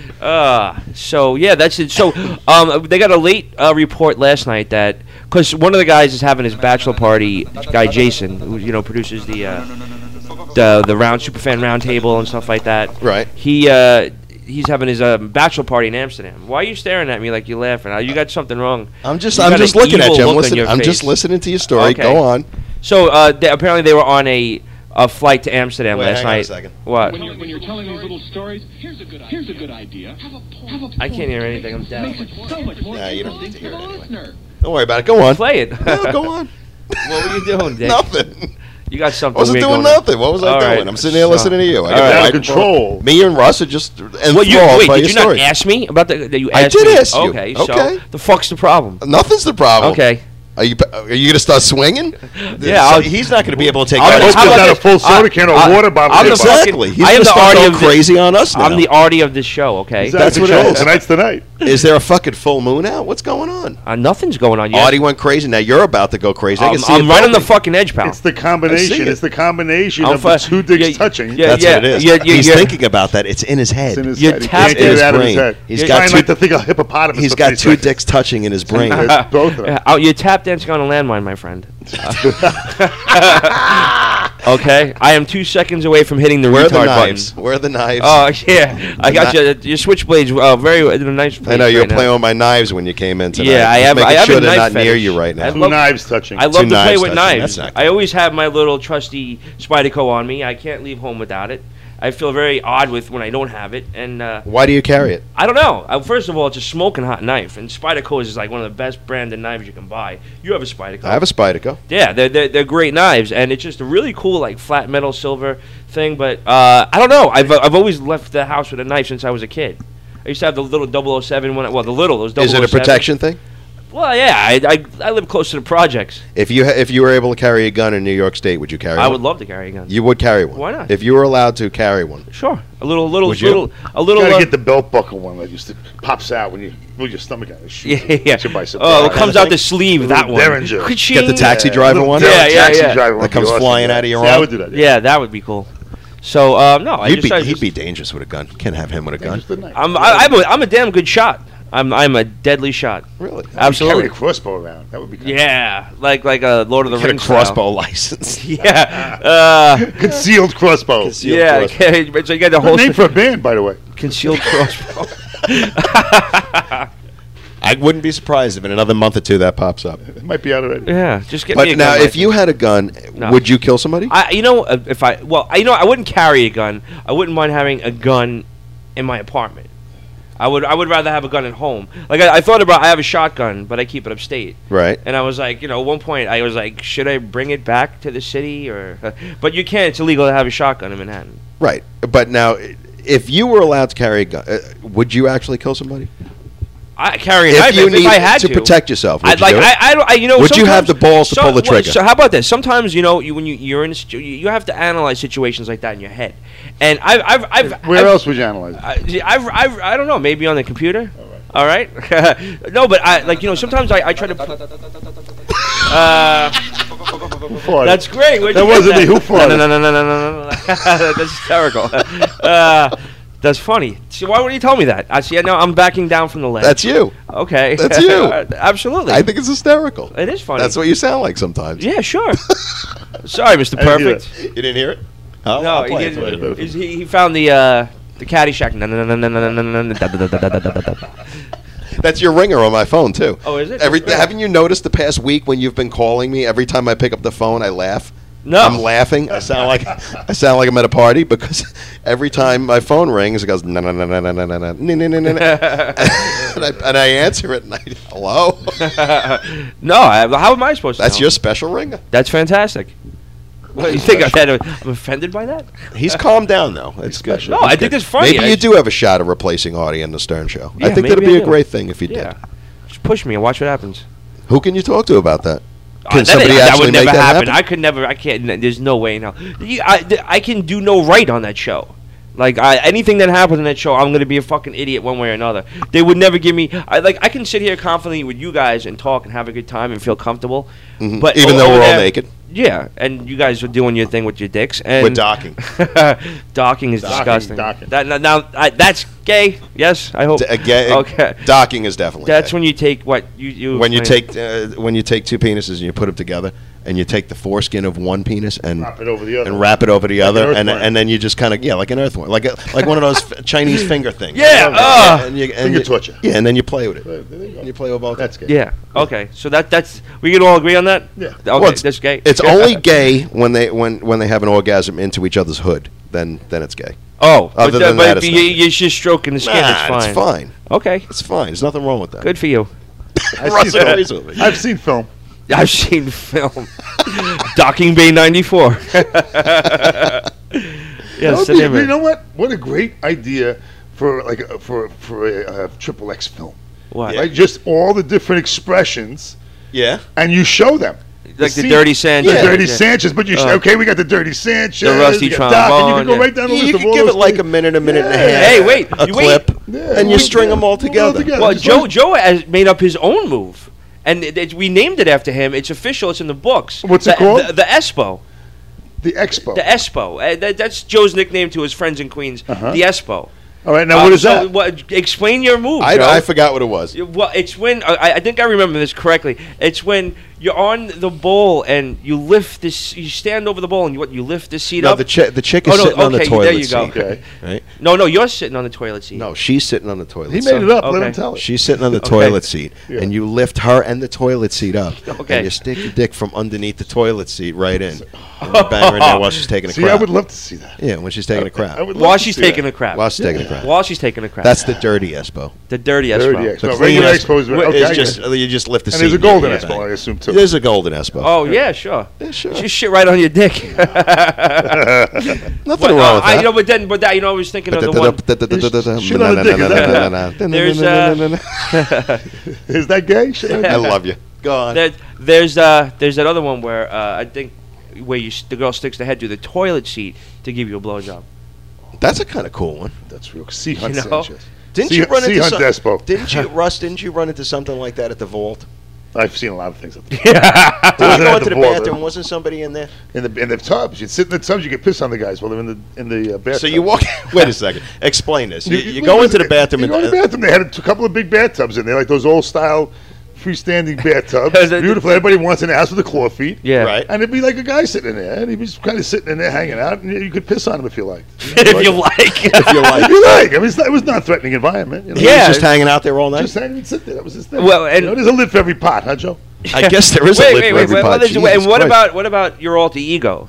Speaker 5: uh, so yeah. That's it. So um, they got a late uh, report last night that because one of the guys is having his bachelor party. Guy Jason, who you know produces the uh, the the round superfan roundtable and stuff like that.
Speaker 4: Right.
Speaker 5: He uh, he's having his uh, bachelor party in Amsterdam. Why are you staring at me like you're laughing? Uh, You got something wrong.
Speaker 4: I'm just
Speaker 5: You
Speaker 4: I'm
Speaker 5: got
Speaker 4: just
Speaker 5: an
Speaker 4: looking at
Speaker 5: evil
Speaker 4: you. I'm,
Speaker 5: look on
Speaker 4: listening,
Speaker 5: your
Speaker 4: I'm just
Speaker 5: face.
Speaker 4: listening to your story.
Speaker 5: Okay.
Speaker 4: Go on.
Speaker 5: So uh, they, apparently they were on a, a flight to Amsterdam
Speaker 4: Wait,
Speaker 5: last
Speaker 4: hang on a
Speaker 5: night.
Speaker 4: second.
Speaker 5: What?
Speaker 8: When you're, when you're telling these little stories, here's a good idea. Here's a good idea. Have a, have a
Speaker 5: I can't hear anything. I'm deaf.
Speaker 8: Makes it so much more
Speaker 4: Nah, you don't need to
Speaker 8: interesting
Speaker 4: hear
Speaker 8: for
Speaker 4: it
Speaker 8: the
Speaker 4: anyway.
Speaker 8: listener.
Speaker 4: Don't worry about it. Go on.
Speaker 5: Play it.
Speaker 4: No, go on.
Speaker 5: What were you doing, Dick?
Speaker 4: Nothing.
Speaker 5: You got
Speaker 4: I
Speaker 5: something
Speaker 4: wasn't
Speaker 5: weird
Speaker 4: doing
Speaker 5: going on.
Speaker 4: nothing. What was I
Speaker 5: All
Speaker 4: doing?
Speaker 5: right.
Speaker 4: I'm sitting here
Speaker 5: So-
Speaker 4: listening to you. I
Speaker 5: All
Speaker 4: got
Speaker 5: right.
Speaker 4: the
Speaker 6: Out of
Speaker 4: microphone.
Speaker 6: control.
Speaker 4: Me and Russ are just enthralled
Speaker 5: Well, you, wait,
Speaker 4: by
Speaker 5: did
Speaker 4: your
Speaker 5: you
Speaker 4: story.
Speaker 5: not ask me about the? That you
Speaker 4: I
Speaker 5: asked
Speaker 4: did
Speaker 5: me?
Speaker 4: ask you.
Speaker 5: Okay,
Speaker 4: Okay.
Speaker 5: so the fuck's the problem?
Speaker 4: Nothing's the problem.
Speaker 5: Okay.
Speaker 4: Are you are you gonna start swinging?
Speaker 5: Yeah, I'll-
Speaker 4: he's not gonna be able to take.
Speaker 5: I'll-
Speaker 6: I
Speaker 4: our-
Speaker 6: hope
Speaker 5: how
Speaker 6: there's
Speaker 5: about
Speaker 6: not a
Speaker 5: this?
Speaker 6: full soda
Speaker 5: I-
Speaker 6: can or
Speaker 5: I-
Speaker 6: water bottle.
Speaker 5: I'm the
Speaker 6: in your
Speaker 5: fucking-
Speaker 4: Exactly. He's
Speaker 5: I am
Speaker 4: gonna
Speaker 5: the
Speaker 4: start
Speaker 5: Artie
Speaker 4: going
Speaker 5: of the-
Speaker 4: crazy on us now.
Speaker 5: I'm the Artie of this show. Okay.
Speaker 6: He's out
Speaker 4: That's
Speaker 6: of
Speaker 4: what it
Speaker 6: control.
Speaker 4: is.
Speaker 6: Tonight's the night.
Speaker 4: Is there a fucking full moon out? What's going on?
Speaker 5: Uh, nothing's going on. You
Speaker 4: Artie went crazy. Now you're about to go crazy. I
Speaker 5: I'm,
Speaker 4: can see
Speaker 5: I'm
Speaker 4: it
Speaker 5: right on the
Speaker 4: building.
Speaker 5: fucking edge, pal.
Speaker 6: It's the
Speaker 4: I see
Speaker 6: combination.
Speaker 4: it.
Speaker 6: It's the combination
Speaker 5: I'm
Speaker 6: of the
Speaker 5: fu-
Speaker 6: two dicks
Speaker 5: yeah,
Speaker 6: touching.
Speaker 5: yeah,
Speaker 4: That's
Speaker 5: yeah,
Speaker 4: what it is.
Speaker 5: yeah, yeah,
Speaker 4: He's
Speaker 5: yeah.
Speaker 4: thinking about that. It's in his head.
Speaker 6: It's in his
Speaker 5: You're
Speaker 6: head. He
Speaker 5: tapped
Speaker 6: can't get
Speaker 5: in
Speaker 6: it
Speaker 4: his
Speaker 6: out of
Speaker 4: brain.
Speaker 6: his head.
Speaker 4: He's
Speaker 6: He's
Speaker 4: got
Speaker 6: trying
Speaker 4: two-
Speaker 6: like to think of hippopotamus.
Speaker 4: He's
Speaker 6: for
Speaker 4: got
Speaker 6: three
Speaker 4: two
Speaker 6: seconds.
Speaker 4: dicks touching in his brain.
Speaker 6: It's both of them.
Speaker 5: Yeah, oh, you're tap dancing on a landmine, my friend. Okay, I am two seconds away from hitting the
Speaker 4: Where are
Speaker 5: retard
Speaker 4: the
Speaker 5: button.
Speaker 4: knives? Where are the knives?
Speaker 5: Oh yeah, I got your your switchblades. Uh, very in a nice place.
Speaker 4: I know you were
Speaker 5: right now.
Speaker 4: playing with my knives when you came in tonight.
Speaker 5: Yeah, I
Speaker 4: Just
Speaker 5: have-
Speaker 4: making
Speaker 5: I have
Speaker 4: sure
Speaker 5: a
Speaker 4: they're
Speaker 5: knife
Speaker 4: not near
Speaker 5: fetish.
Speaker 4: you right now.
Speaker 5: I
Speaker 6: Two
Speaker 5: love-
Speaker 6: knives touching.
Speaker 5: I love
Speaker 4: Two
Speaker 5: to play
Speaker 4: knives
Speaker 5: with
Speaker 4: touching,
Speaker 5: knives.
Speaker 4: that's not
Speaker 5: I always have my little trusty Spyderco on me. I can't leave home without it. I feel very odd with when I don't have it, and uh,
Speaker 4: Why do you carry it?
Speaker 5: I don't know. Uh, first of all, it's a smoking hot knife, and Spyderco is like one of the best branded knives you can buy. You have a Spyderco.
Speaker 4: I have a Spyderco.
Speaker 5: Yeah, they're, they're they're great knives, and it's just a really cool like flat metal silver thing. But uh, I don't know. I've I've always left the house with a knife since I was a kid. I used to have the little double oh seven one. Well, the little those double oh
Speaker 4: Is
Speaker 5: seven.
Speaker 4: it a protection thing?
Speaker 5: Well, yeah, I, I, I live close to the projects.
Speaker 4: If you ha- if you were able to carry a gun in New York State, would you carry
Speaker 5: I
Speaker 4: one?
Speaker 5: would love to carry a gun.
Speaker 4: You would carry one.
Speaker 5: Why not?
Speaker 4: If you were allowed to carry one.
Speaker 5: Sure. A little, little,
Speaker 4: Would you?
Speaker 5: little, a little.
Speaker 6: You
Speaker 5: uh,
Speaker 6: gotta get the belt buckle one that used to pops out when you move your stomach out. It shoots
Speaker 5: Yeah,
Speaker 6: you-
Speaker 5: yeah.
Speaker 6: shoots you by surprise.
Speaker 5: Oh, it comes out
Speaker 4: thing?
Speaker 5: the sleeve.
Speaker 6: A
Speaker 5: That
Speaker 6: little
Speaker 5: one.
Speaker 6: Derringer.
Speaker 5: Ka-ching.
Speaker 4: Get the taxi
Speaker 6: Yeah,
Speaker 4: driver
Speaker 6: little
Speaker 4: one.
Speaker 5: Yeah, yeah,
Speaker 6: taxi
Speaker 5: yeah.
Speaker 6: driver would
Speaker 4: That
Speaker 6: be
Speaker 4: comes
Speaker 6: awesome,
Speaker 4: flying
Speaker 6: yeah.
Speaker 4: out of your
Speaker 6: See, I
Speaker 4: arm?
Speaker 6: would do that.
Speaker 5: Yeah, that would be cool. So, um, no, I
Speaker 4: He'd
Speaker 5: just,
Speaker 4: be
Speaker 5: I
Speaker 4: he'd
Speaker 5: just,
Speaker 4: be dangerous with a gun. Can't have him with a gun.
Speaker 6: Just a knife.
Speaker 5: I'm, I, I'm, a, I'm a damn good shot. I'm, I'm a deadly shot.
Speaker 4: Really?
Speaker 6: Carry
Speaker 5: Absolutely.
Speaker 6: a crossbow around. That would be kind
Speaker 5: Yeah, like like a Lord of the
Speaker 4: Get a
Speaker 5: Rings
Speaker 4: crossbow license.
Speaker 5: style. Yeah. Uh,
Speaker 6: of concealed crossbow.
Speaker 4: Concealed
Speaker 5: yeah.
Speaker 4: crossbow.
Speaker 5: Okay, so you got the
Speaker 6: Good
Speaker 5: whole
Speaker 6: name for a band, by the way.
Speaker 5: concealed crossbow.
Speaker 4: I wouldn't be surprised if in another month or two that pops up.
Speaker 6: It might be out already.
Speaker 5: Yeah, just get me
Speaker 4: But
Speaker 5: a
Speaker 4: now,
Speaker 5: gun
Speaker 4: if you had a gun,
Speaker 5: No.
Speaker 4: would you kill somebody?
Speaker 5: I, you know, uh, if I, well, I, you know, I wouldn't carry a gun. I wouldn't mind having a gun in my apartment. I would, I would rather have a gun at home. Like I, I thought about, I have a shotgun, but I keep it upstate.
Speaker 4: Right.
Speaker 5: And I was like, you know, at one point I was like, should I bring it back to the city or? But you can't. It's illegal to have a shotgun in Manhattan.
Speaker 4: Right. But now, if you were allowed to carry a gun, uh, would you actually kill somebody?
Speaker 5: I carry a
Speaker 4: If
Speaker 5: knife
Speaker 4: you
Speaker 5: if,
Speaker 4: need
Speaker 5: I had
Speaker 4: to
Speaker 5: to
Speaker 4: protect yourself, would
Speaker 5: I'd
Speaker 4: you
Speaker 5: like,
Speaker 4: do it?
Speaker 5: I, I, don't- I, you know,
Speaker 4: Would you have
Speaker 5: sometimes-
Speaker 4: the balls to pull the
Speaker 5: well,
Speaker 4: trigger?
Speaker 5: So how about this? Sometimes you know, you, when you you're in, a situ- you you have to analyze situations like that in your head. And I've, I've, I've
Speaker 6: Where
Speaker 5: I've,
Speaker 6: else would you analyze it?
Speaker 5: I, see, I've, I've, I don't know, maybe on the computer. All right. No, but I like you know sometimes I, I try to. Uh,
Speaker 6: Who farted?
Speaker 5: that's great. Where'd
Speaker 6: That
Speaker 5: you get
Speaker 6: wasn't me. Who
Speaker 5: No,
Speaker 6: farted?
Speaker 5: no, no, no, no, no, no, no. That's hysterical. Uh, that's funny. See, why wouldn't you tell me that? I see. Now I'm backing down from the ledge.
Speaker 4: That's you.
Speaker 5: Okay.
Speaker 4: That's you.
Speaker 5: Absolutely.
Speaker 4: I think it's hysterical.
Speaker 5: it is funny.
Speaker 4: That's what you sound like sometimes.
Speaker 5: Yeah, sure. Sorry, Mister
Speaker 6: I didn't hear
Speaker 5: Perfect.
Speaker 4: You didn't hear it? Oh,
Speaker 5: No,
Speaker 4: I'll
Speaker 5: he,
Speaker 4: play it
Speaker 5: didn't,
Speaker 4: for you.
Speaker 5: he's- he, he found the uh, the Caddyshack. No, no, no, no, no, no, no, no, da, da, da, da, da, da, da, da.
Speaker 4: That's your ringer on my phone too.
Speaker 5: Oh, is it?
Speaker 4: Every,
Speaker 5: That's great.
Speaker 4: haven't you noticed the past week when you've been calling me? Every time I pick up the phone, I laugh.
Speaker 5: No.
Speaker 4: I'm laughing. I sound like I sound like I'm at a party because every time my phone rings, it goes no no no no no no no no no no no no, and I and I answer it and I hello.
Speaker 5: No, I, how am I supposed to
Speaker 4: That's
Speaker 5: know?
Speaker 4: your special ringer.
Speaker 5: That's fantastic. What, you think that I'm offended by that?
Speaker 4: He's calmed down though. It's good.
Speaker 5: No,
Speaker 4: It's
Speaker 5: I think
Speaker 4: good.
Speaker 5: that's funny.
Speaker 4: Maybe
Speaker 5: I-
Speaker 4: you do have a shot of replacing Artie in the Stern Show. I
Speaker 5: Yeah,
Speaker 4: think that'd
Speaker 5: maybe
Speaker 4: be
Speaker 5: I
Speaker 4: a
Speaker 5: do.
Speaker 4: great thing if you
Speaker 5: Yeah.
Speaker 4: did.
Speaker 5: Just push me and watch what happens.
Speaker 4: Who can you talk to about that? Can
Speaker 5: Uh, that-
Speaker 4: somebody
Speaker 5: that,
Speaker 4: actually
Speaker 5: would
Speaker 4: make
Speaker 5: never
Speaker 4: that
Speaker 5: happen.
Speaker 4: happen?
Speaker 5: I could never. I can't. n- There's no way in hell. You, I, th- I can do no right on that show. Like I, anything that happens in that show, I'm gonna be a fucking idiot one way or another. They would never give me. I like. I can sit here confidently with you guys and talk and have a good time and feel comfortable.
Speaker 4: Mhm.
Speaker 5: But
Speaker 4: Even
Speaker 5: o-
Speaker 4: though
Speaker 5: over
Speaker 4: we're all
Speaker 5: there-
Speaker 4: naked.
Speaker 5: Yeah, and you guys are doing your thing with your dicks. And
Speaker 4: We're docking.
Speaker 5: docking is
Speaker 6: Docking,
Speaker 5: disgusting.
Speaker 6: docking.
Speaker 5: That now, now I, that's gay. Yes, I hope.
Speaker 4: D- a gay-
Speaker 5: Okay.
Speaker 4: Docking is definitely
Speaker 5: That's
Speaker 4: gay.
Speaker 5: when you take what you you.
Speaker 4: when you
Speaker 5: explained.
Speaker 4: take uh, when you take two penises and you put them together and you take the foreskin of one penis and
Speaker 6: Wrap it over the other.
Speaker 4: and wrap it over the
Speaker 6: Like an
Speaker 4: other and
Speaker 6: earthworm.
Speaker 4: and then you just kind of yeah like an earthworm like a, like one of those f- Chinese finger things.
Speaker 5: Yeah, uh,
Speaker 4: and you, and
Speaker 6: Finger
Speaker 4: you,
Speaker 6: torture.
Speaker 4: Yeah, and then you play with it.
Speaker 6: There you go.
Speaker 4: And you play with both.
Speaker 6: That's good.
Speaker 5: Yeah. Okay. So that that's we can all agree on that.
Speaker 6: Yeah.
Speaker 5: Okay.
Speaker 4: Well, it's-
Speaker 5: that's gay.
Speaker 4: It's only gay when they when when they have an orgasm into each other's hood. Then then it's gay.
Speaker 5: Oh,
Speaker 4: Other
Speaker 5: but,
Speaker 4: than
Speaker 5: but
Speaker 4: that,
Speaker 5: if
Speaker 4: it's
Speaker 5: you,
Speaker 4: not.
Speaker 5: you're just stroking the skin.
Speaker 4: Nah,
Speaker 5: it's fine.
Speaker 4: it's fine.
Speaker 5: Okay.
Speaker 4: It's fine. There's nothing wrong with that.
Speaker 5: Good for you.
Speaker 6: I've
Speaker 4: Russell
Speaker 6: seen,
Speaker 4: agrees
Speaker 6: film.
Speaker 4: with me.
Speaker 6: I've seen film.
Speaker 5: I've seen film. Docking Bay ninety-four. Yes,
Speaker 6: That would
Speaker 5: the
Speaker 6: be-
Speaker 5: name of
Speaker 6: you
Speaker 5: it.
Speaker 6: know what? What a great idea for like a, for for a uh, triple X film.
Speaker 5: What?
Speaker 6: Right? Just all the different expressions,
Speaker 4: Yeah.
Speaker 6: and you show them.
Speaker 5: Like the
Speaker 6: scene-
Speaker 5: Dirty Sanchez.
Speaker 6: The Dirty
Speaker 5: Yeah.
Speaker 6: Sanchez, but you show,
Speaker 5: Uh,
Speaker 6: okay, we got the Dirty Sanchez,
Speaker 5: The Rusty
Speaker 6: we got Doc, and you
Speaker 5: Trombone,
Speaker 6: can go
Speaker 5: yeah.
Speaker 6: right down the
Speaker 4: You,
Speaker 6: list
Speaker 4: you
Speaker 6: of
Speaker 4: can
Speaker 6: all
Speaker 4: give it
Speaker 6: those
Speaker 4: like a
Speaker 6: things.
Speaker 4: minute, a minute and a
Speaker 6: Yeah.
Speaker 4: half.
Speaker 5: Hey, wait,
Speaker 4: a
Speaker 5: you wait.
Speaker 4: clip,
Speaker 6: Yeah,
Speaker 4: and you
Speaker 6: we-
Speaker 4: string them all
Speaker 6: put it all
Speaker 4: together.
Speaker 6: together.
Speaker 5: Well,
Speaker 6: Just
Speaker 5: Joe
Speaker 6: like-
Speaker 5: Joe has made up his own move, and it, it- we named it after him. It's official. It's in the books.
Speaker 6: What's
Speaker 5: the,
Speaker 6: it called?
Speaker 5: The, the Espo.
Speaker 6: The Expo.
Speaker 5: The Espo. Uh, that, that's Joe's nickname to his friends in Queens.
Speaker 6: Uh-huh.
Speaker 5: The Espo.
Speaker 6: all right, now
Speaker 5: Uh,
Speaker 6: what is
Speaker 5: so
Speaker 6: that?
Speaker 5: What, explain your move,
Speaker 4: I,
Speaker 5: Joe.
Speaker 4: I forgot what it was.
Speaker 5: Well, it's when I, I think I remember this correctly. It's when you're on the bowl and you lift this. You stand over the bowl and you what? You lift the seat
Speaker 4: No,
Speaker 5: up.
Speaker 4: the chick the chick is
Speaker 5: Oh, no,
Speaker 4: sitting on the
Speaker 5: okay,
Speaker 4: toilet
Speaker 5: there you go.
Speaker 4: seat.
Speaker 6: Okay.
Speaker 4: Right?
Speaker 5: no, no, you're sitting on the toilet seat.
Speaker 4: No, she's sitting on the toilet
Speaker 6: He
Speaker 4: seat.
Speaker 6: made it up. Let
Speaker 5: okay.
Speaker 6: him tell it.
Speaker 4: She's sitting on the
Speaker 5: Okay.
Speaker 4: toilet seat,
Speaker 6: Yeah.
Speaker 4: and you lift her and the toilet seat up,
Speaker 5: Okay.
Speaker 4: and you stick your dick from underneath the toilet seat right in, and you bang her in there while she's taking a
Speaker 6: See,
Speaker 4: crap.
Speaker 6: I would love to see that.
Speaker 4: yeah, when she's taking a
Speaker 6: I
Speaker 4: crap.
Speaker 6: would love
Speaker 5: While
Speaker 6: to
Speaker 5: she's
Speaker 6: see
Speaker 5: taking
Speaker 6: that.
Speaker 5: a crap.
Speaker 4: While she's taking a crap.
Speaker 5: While she's taking a crap.
Speaker 4: That's the dirty Espo.
Speaker 5: the dirty
Speaker 6: Dirty
Speaker 5: Espo.
Speaker 6: Expo.
Speaker 4: The
Speaker 6: No,
Speaker 4: clean
Speaker 6: regular
Speaker 4: Espo.
Speaker 6: Expo is okay.
Speaker 4: It's
Speaker 6: I
Speaker 4: just
Speaker 6: get it.
Speaker 4: you just lift the
Speaker 6: And
Speaker 4: seat.
Speaker 6: there's a
Speaker 4: and you
Speaker 6: golden
Speaker 4: get
Speaker 6: Expo,
Speaker 4: bang.
Speaker 6: I assume too.
Speaker 4: There's a golden Espo.
Speaker 5: Oh yeah, sure.
Speaker 4: Yeah, sure.
Speaker 5: Just shit right on your dick.
Speaker 4: Nothing
Speaker 5: But,
Speaker 4: wrong
Speaker 5: uh,
Speaker 4: with
Speaker 5: I,
Speaker 4: that.
Speaker 5: you know, but then, but that, you know, I was thinking thinking of the one.
Speaker 6: Shit on the dick, is that
Speaker 5: There's uh,
Speaker 6: Is that gay? Shit on the
Speaker 4: I
Speaker 6: dick.
Speaker 4: love you. Go on.
Speaker 5: there, there's uh, there's that other one where uh, I think where you s- the girl sticks the head through the toilet seat to give you a blowjob.
Speaker 4: That's a kind of cool one.
Speaker 6: That's real. C. Hunt
Speaker 5: You know?
Speaker 6: Sanchez.
Speaker 4: Didn't
Speaker 6: C-
Speaker 4: you run
Speaker 6: C.
Speaker 4: into
Speaker 6: Hunt
Speaker 4: some-
Speaker 6: Despo.
Speaker 4: Didn't you, Russ? Didn't you run into something like that at the vault?
Speaker 6: I've seen a lot of things. Up there.
Speaker 4: Did you
Speaker 6: Wasn't
Speaker 4: go
Speaker 6: at
Speaker 4: into the
Speaker 6: vault,
Speaker 4: bathroom?
Speaker 6: though.
Speaker 4: Wasn't somebody in there?
Speaker 6: In the in the tubs, you'd sit in the tubs. You get pissed on the guys while they're in the in the uh, bathtub.
Speaker 4: So you walk. Wait a second. Explain this. You, you
Speaker 6: wait,
Speaker 4: go
Speaker 6: wait,
Speaker 4: into the bathroom
Speaker 6: You
Speaker 4: and
Speaker 6: go in the bathroom. They had a t- couple of big bathtubs in there, like those old style freestanding bathtubs. Beautiful. Everybody wants in the house with the claw feet.
Speaker 5: Yeah.
Speaker 4: right.
Speaker 6: And it'd be like a guy sitting in there, and he'd be kind of sitting in there hanging out, and you could piss on him if you liked.
Speaker 5: if you like.
Speaker 4: If you like.
Speaker 6: If you like. I mean, it's not, it was not a threatening environment. You know?
Speaker 4: He was
Speaker 5: Yeah.
Speaker 4: just hanging out there all night.
Speaker 6: Just hanging and sit there. That was his thing.
Speaker 5: Well, and-
Speaker 6: you know, there's a lid for every pot, huh, Joe?
Speaker 4: I guess there is
Speaker 5: wait,
Speaker 4: a lid
Speaker 5: wait,
Speaker 4: for
Speaker 5: wait,
Speaker 4: every
Speaker 5: wait,
Speaker 4: pot.
Speaker 5: well, there's-
Speaker 4: Jesus
Speaker 5: and what
Speaker 4: Christ.
Speaker 5: about what about your alter ego,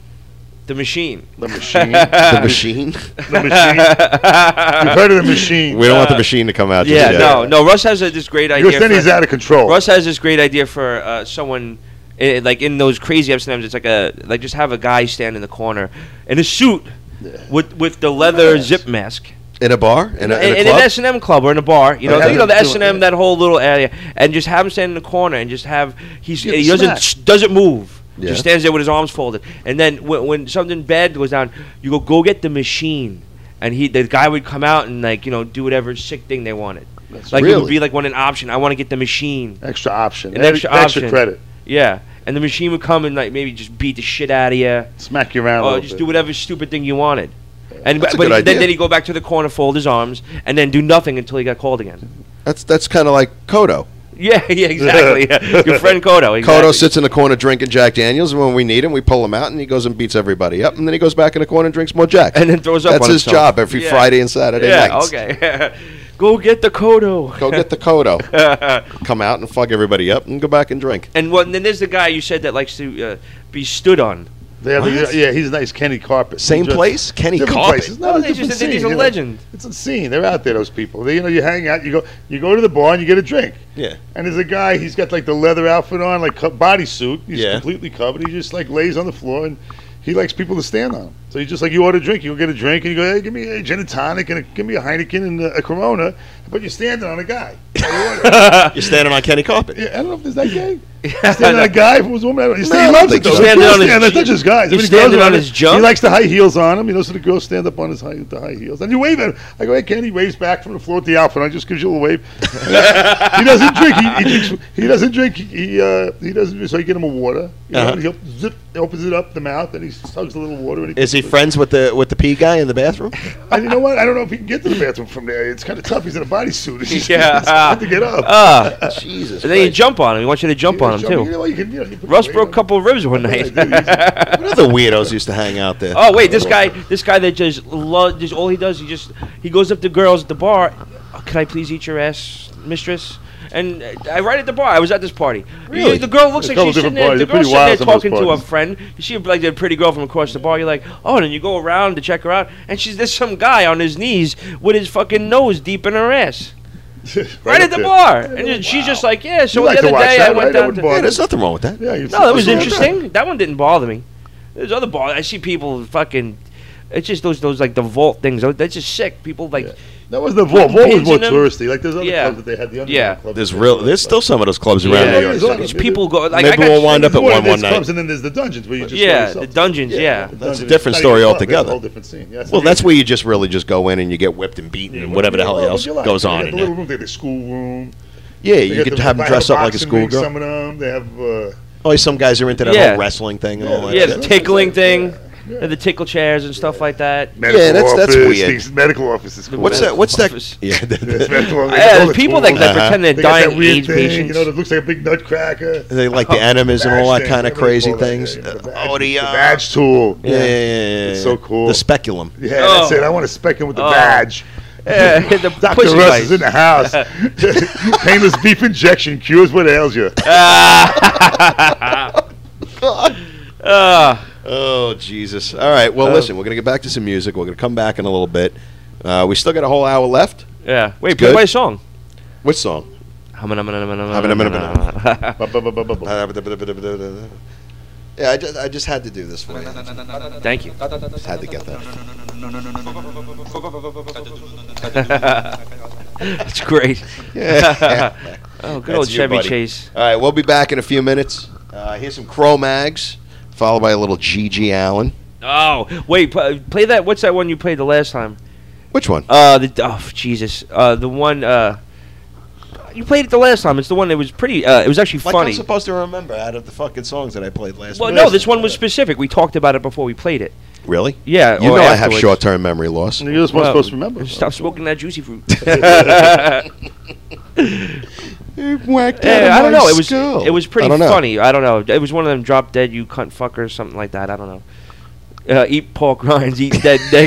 Speaker 5: the machine?
Speaker 6: The machine.
Speaker 4: the machine?
Speaker 6: The machine. You've heard of the machine.
Speaker 4: We don't want the machine to come out.
Speaker 5: Yeah,
Speaker 4: just yet.
Speaker 5: no, no. Russ has a, this great
Speaker 6: Your
Speaker 5: idea.
Speaker 6: thing
Speaker 5: for-
Speaker 6: is out of control.
Speaker 5: Russ has this great idea for uh, someone, eh, like in those crazy Amsterdams. It's like a like just have a guy stand in the corner in a suit with with the leather
Speaker 6: Yes.
Speaker 5: zip mask.
Speaker 4: In a bar? In, a, in,
Speaker 5: in,
Speaker 4: a
Speaker 5: in
Speaker 4: club?
Speaker 5: an S and M club or in a bar, you know,
Speaker 6: They have
Speaker 5: you know the
Speaker 6: them
Speaker 5: S
Speaker 6: do
Speaker 5: and
Speaker 6: it,
Speaker 5: M,
Speaker 6: yeah.
Speaker 5: that whole little area, and just have him stand in the corner and just have he's
Speaker 6: Give
Speaker 5: he
Speaker 6: him
Speaker 5: doesn't
Speaker 6: smack.
Speaker 5: doesn't move,
Speaker 4: Yeah.
Speaker 5: just stands there with his arms folded, and then when, when something bad goes down, you go go get the machine, and he the guy would come out and like you know do whatever sick thing they wanted,
Speaker 6: That's
Speaker 5: like it
Speaker 4: really-
Speaker 5: would be like one an option. I want to get the machine,
Speaker 6: Extra option.
Speaker 5: An
Speaker 6: Add-
Speaker 5: extra
Speaker 6: extra
Speaker 5: option.
Speaker 6: credit.
Speaker 5: yeah, and the machine would come and like maybe just beat the shit out of you,
Speaker 6: Smack you around a
Speaker 5: or
Speaker 6: little
Speaker 5: just
Speaker 6: bit.
Speaker 5: do whatever stupid thing you wanted. And
Speaker 4: That's a
Speaker 5: but
Speaker 4: good
Speaker 5: then,
Speaker 4: idea.
Speaker 5: then he'd go back to the corner, fold his arms, and then do nothing until he got called again.
Speaker 4: That's that's kind of like Kodo.
Speaker 5: Yeah, yeah, exactly. yeah. Your friend Kodo. Exactly.
Speaker 4: Kodo sits in the corner drinking Jack Daniels, and when we need him, we pull him out, and he goes and beats everybody up, and then he goes back in the corner and drinks more Jack.
Speaker 5: and then throws up.
Speaker 4: That's
Speaker 5: on
Speaker 4: his
Speaker 5: himself.
Speaker 4: job every
Speaker 5: Yeah.
Speaker 4: Friday and Saturday
Speaker 5: Yeah,
Speaker 4: nights.
Speaker 5: okay. Go get the Kodo.
Speaker 4: Go get the Kodo. Come out and fuck everybody up, and go back and drink.
Speaker 5: And what? And then there's the guy you said that likes to uh, be stood on.
Speaker 6: They have the-
Speaker 4: What?
Speaker 6: yeah, he's nice. Kenny Carpet.
Speaker 4: Same
Speaker 6: Just-
Speaker 4: place? Kenny
Speaker 6: different
Speaker 4: Carpet.
Speaker 6: places. No,
Speaker 5: Oh,
Speaker 6: it's
Speaker 5: they
Speaker 6: different
Speaker 5: just think he's
Speaker 6: scene,
Speaker 5: a
Speaker 6: you know.
Speaker 5: legend.
Speaker 6: It's a scene. They're out there. Those people. They, you know, you hang out. You go. You go to the bar and you get a drink.
Speaker 4: Yeah.
Speaker 6: And there's a guy. He's got like the leather outfit on, like co- bodysuit. He's
Speaker 4: Yeah.
Speaker 6: completely covered. He just like lays on the floor and he likes people to stand on him. So you just like you order a drink. You go get a drink and you go, hey, give me a gin and tonic and a, give me a Heineken and a, a Corona. But you're standing on a guy.
Speaker 4: You're standing on Kenny Carpet.
Speaker 6: Yeah, I don't know if there's that gay. Standing on a guy if it was a woman. I don't, he's
Speaker 4: No, I
Speaker 6: he
Speaker 4: don't
Speaker 6: loves it
Speaker 4: think
Speaker 6: though.
Speaker 4: so.
Speaker 6: The
Speaker 5: Standing
Speaker 6: girls
Speaker 5: on his
Speaker 6: stand-
Speaker 5: ju-
Speaker 6: That's not just guys.
Speaker 5: he's
Speaker 6: I mean,
Speaker 5: standing
Speaker 6: girls
Speaker 5: on
Speaker 6: around
Speaker 5: his
Speaker 6: it.
Speaker 5: junk?
Speaker 6: He likes the high heels on him. You know, so the girls stand up on his high, the high heels. And you wave at him. I go, hey, Ken. He waves back from the floor with the outfit on. Just gives you a little wave. he doesn't drink. He, he drinks. He doesn't drink. He uh, he doesn't. So you get him a water. You know,
Speaker 4: Uh-huh.
Speaker 6: and he'll zip, opens it up the mouth and he sugs a little water. And he
Speaker 4: Is he
Speaker 6: puts it-
Speaker 4: friends with the with the pee guy in the bathroom?
Speaker 6: And you know what? I don't know if he can get to the bathroom from there. It's kind of tough. He's in a bodysuit. It's just-
Speaker 5: Yeah.
Speaker 6: it's hard to get up.
Speaker 5: Ah,
Speaker 4: Jesus.
Speaker 5: and then you jump on him. He wants you to jump on him
Speaker 6: You
Speaker 5: too.
Speaker 6: know, you can, you know, you put
Speaker 5: Russ
Speaker 6: weight
Speaker 5: broke a
Speaker 6: on.
Speaker 5: couple of ribs one night.
Speaker 6: Yeah, dude, he's-
Speaker 4: What other weirdos used to hang out there?
Speaker 5: Oh wait, this guy, this guy that just loves, just all he does, he just he goes up to girls at the bar. "Oh, can I please eat your ass, mistress? And uh, I right at the bar. I was at this party.
Speaker 4: Really?
Speaker 5: The girl looks
Speaker 6: There's
Speaker 5: like
Speaker 6: a couple
Speaker 5: she's sitting
Speaker 6: different
Speaker 5: there.
Speaker 6: parties.
Speaker 5: The
Speaker 6: They're pretty
Speaker 5: girl's sitting there
Speaker 6: wild, some of those
Speaker 5: talking to a
Speaker 6: parties.
Speaker 5: friend. You see like a pretty girl from across the bar. You're like, oh, and then you go around to check her out, and she's there's some guy on his knees with his fucking nose deep in her ass. Right, at
Speaker 6: up
Speaker 5: the
Speaker 6: there.
Speaker 5: bar, and then she's just like, yeah. So
Speaker 6: You like
Speaker 5: the
Speaker 6: to
Speaker 5: other
Speaker 6: watch
Speaker 5: day
Speaker 6: that,
Speaker 5: I went
Speaker 6: right? That
Speaker 5: down
Speaker 6: wouldn't
Speaker 5: to.
Speaker 6: bother
Speaker 4: Yeah, there's nothing wrong with that.
Speaker 6: Yeah, you
Speaker 5: No, that was
Speaker 6: see-
Speaker 5: interesting. That one didn't bother me. There's other bars. I see people fucking. It's just those those like the vault things. That's just sick. People like.
Speaker 6: Yeah. That was the vault. Vault was
Speaker 5: pins
Speaker 6: more
Speaker 5: in them.
Speaker 6: touristy. Like there's other
Speaker 5: Yeah.
Speaker 6: clubs that they had. The underground
Speaker 5: Yeah.
Speaker 6: clubs
Speaker 4: There's
Speaker 6: that
Speaker 4: real.
Speaker 6: they
Speaker 4: There's
Speaker 6: had.
Speaker 4: still some of those clubs around
Speaker 5: Yeah.
Speaker 4: New
Speaker 6: Yeah,
Speaker 4: York.
Speaker 6: there's
Speaker 4: City.
Speaker 6: others.
Speaker 5: People go like
Speaker 4: Maybe
Speaker 5: I got
Speaker 4: we'll wind up
Speaker 6: There's
Speaker 4: at
Speaker 6: more
Speaker 4: one
Speaker 6: than
Speaker 4: one
Speaker 6: there's
Speaker 4: night.
Speaker 6: clubs, and then there's the dungeons where you just
Speaker 5: Yeah,
Speaker 6: go
Speaker 5: the
Speaker 6: yourself.
Speaker 5: dungeons. Yeah.
Speaker 6: The
Speaker 4: That's a
Speaker 6: dungeons-
Speaker 4: different
Speaker 6: not
Speaker 4: story
Speaker 6: even a club,
Speaker 4: altogether.
Speaker 6: it's a whole different scene. Yeah,
Speaker 4: Well, that's where you just really just go in and you get whipped and beaten and whatever the hell
Speaker 6: Yeah,
Speaker 4: else
Speaker 6: what you like.
Speaker 4: goes
Speaker 6: They
Speaker 4: on
Speaker 6: got
Speaker 4: in
Speaker 6: the little
Speaker 4: there.
Speaker 6: room, they have the school room.
Speaker 4: Yeah,
Speaker 6: They
Speaker 4: you
Speaker 6: got
Speaker 4: could
Speaker 6: the-
Speaker 4: have them
Speaker 6: they
Speaker 4: dress up like a
Speaker 6: boxing ring,
Speaker 4: schoolgirl.
Speaker 6: Some of them, they have. Uh,
Speaker 4: Oh, some guys are into that
Speaker 5: Yeah.
Speaker 4: whole wrestling thing and all that.
Speaker 5: Yeah,
Speaker 4: shit.
Speaker 5: the tickling thing,
Speaker 6: Yeah.
Speaker 5: and the tickle chairs and stuff like that.
Speaker 6: medical
Speaker 4: Yeah, that's- that's
Speaker 6: office,
Speaker 4: weird.
Speaker 6: these medical office is cool.
Speaker 4: What's that? What's that?
Speaker 5: Office.
Speaker 4: Yeah,
Speaker 6: Yes, medical office.
Speaker 5: Yeah,
Speaker 6: All
Speaker 5: there's
Speaker 6: the
Speaker 5: people that,
Speaker 6: tools.
Speaker 5: that
Speaker 4: Uh-huh.
Speaker 5: pretend they're
Speaker 6: They got that
Speaker 5: dying
Speaker 6: weird
Speaker 5: AIDS
Speaker 6: thing,
Speaker 5: patients.
Speaker 6: you know, that looks like a big nutcracker.
Speaker 4: they like the enemas and all that
Speaker 6: Badge
Speaker 4: kind of
Speaker 6: thing, whatever
Speaker 4: crazy
Speaker 6: you call that,
Speaker 4: things.
Speaker 6: yeah, the badge-
Speaker 4: Oh, the,
Speaker 6: the
Speaker 4: uh,
Speaker 6: badge tool.
Speaker 4: yeah, yeah, yeah, yeah,
Speaker 6: It's
Speaker 4: yeah.
Speaker 6: so cool.
Speaker 4: The speculum.
Speaker 6: Yeah, that's
Speaker 5: Oh.
Speaker 6: it. I want to spec in with the
Speaker 5: Oh.
Speaker 6: badge.
Speaker 5: Yeah, the
Speaker 6: Doctor
Speaker 5: pussy
Speaker 6: Russ
Speaker 5: bites.
Speaker 6: is in the house. Painless beef injection cures what ails you.
Speaker 5: Uh,
Speaker 4: Oh, Jesus. All right. Well,
Speaker 5: Oh.
Speaker 4: listen, we're going to get back to some music. We're going to come back in a little bit. Uh, we still got a whole hour left.
Speaker 5: yeah. Wait,
Speaker 4: It's
Speaker 5: play
Speaker 4: good.
Speaker 5: my song.
Speaker 4: Which song? Yeah, I just, I just had to do this for you.
Speaker 5: Thank you.
Speaker 4: Just had to get that.
Speaker 5: That's great.
Speaker 4: Yeah.
Speaker 5: Oh, good
Speaker 4: That's
Speaker 5: old
Speaker 4: you,
Speaker 5: Chevy
Speaker 4: buddy.
Speaker 5: Chase.
Speaker 4: All right, we'll be back in a few minutes. Uh, here's some Cro-Mags, followed by a little Gigi Allen.
Speaker 5: Oh, wait, p- play that. What's that one you played the last time?
Speaker 4: Which one?
Speaker 5: Uh, the oh Jesus, uh, the one uh, you played it the last time. It's the one that was pretty. Uh, it was actually
Speaker 4: Like
Speaker 5: funny.
Speaker 4: I'm supposed to remember out of the fucking songs that I played last
Speaker 5: Well,
Speaker 4: week.
Speaker 5: no, this one was specific. We talked about it before we played it.
Speaker 4: Really?
Speaker 5: Yeah,
Speaker 4: You
Speaker 5: or
Speaker 4: know I have
Speaker 5: afterwards.
Speaker 4: short-term memory loss.
Speaker 6: You're supposed,
Speaker 5: Well,
Speaker 6: supposed to remember.
Speaker 5: Stop smoking that juicy fruit.
Speaker 4: Whacked
Speaker 5: Yeah, I don't know. It was
Speaker 4: skull.
Speaker 5: it was pretty
Speaker 4: I don't know.
Speaker 5: funny. I don't know. It was one of them drop dead you cunt fuckers, something like that. I don't know. Uh, eat pork rinds, eat dead dick.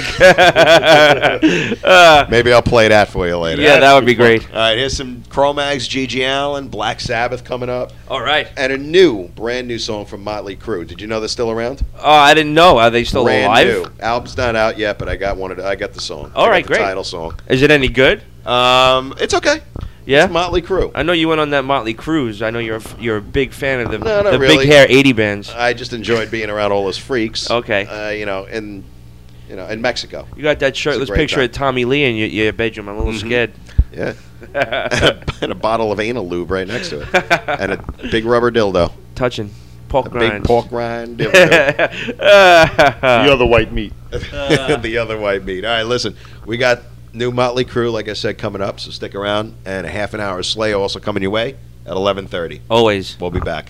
Speaker 5: uh,
Speaker 4: Maybe I'll play that for you later.
Speaker 5: yeah, that would be great.
Speaker 4: All right, here's some Cro-Mags, Gigi Allen, Black Sabbath coming up,
Speaker 5: All right.
Speaker 4: and a new, brand new song from Motley Crue. Did you know they're still around?
Speaker 5: Oh, I didn't know. Are they still
Speaker 4: brand
Speaker 5: alive?
Speaker 4: new. Album's not out yet, but I got one. Of the, I got the song.
Speaker 5: All
Speaker 4: I got
Speaker 5: right,
Speaker 4: the
Speaker 5: great.
Speaker 4: Title song.
Speaker 5: Is it any good?
Speaker 4: Um, it's okay.
Speaker 5: Yeah.
Speaker 4: It's Motley Crue.
Speaker 5: I know you went on that Motley Cruise. I know you're a, f- you're a big fan of the
Speaker 4: No, not
Speaker 5: the
Speaker 4: really.
Speaker 5: big hair eighty bands.
Speaker 4: I just enjoyed being around all those freaks.
Speaker 5: Okay.
Speaker 4: Uh, you know, in you know, in Mexico.
Speaker 5: You got that shirtless
Speaker 4: great
Speaker 5: picture
Speaker 4: time.
Speaker 5: of Tommy Lee in your, your bedroom. I'm a little
Speaker 4: Mhm.
Speaker 5: scared.
Speaker 4: Yeah. And a bottle of anal lube right next to it, and a big rubber dildo.
Speaker 5: Touching pork
Speaker 4: A big
Speaker 5: rinds.
Speaker 4: pork rind dildo.
Speaker 6: The other white meat.
Speaker 4: The other white meat. All right, listen, we got new Motley Crue, like I said, coming up, so stick around. And a half an hour of Slay also coming your way at eleven thirty.
Speaker 5: Always.
Speaker 4: We'll be back.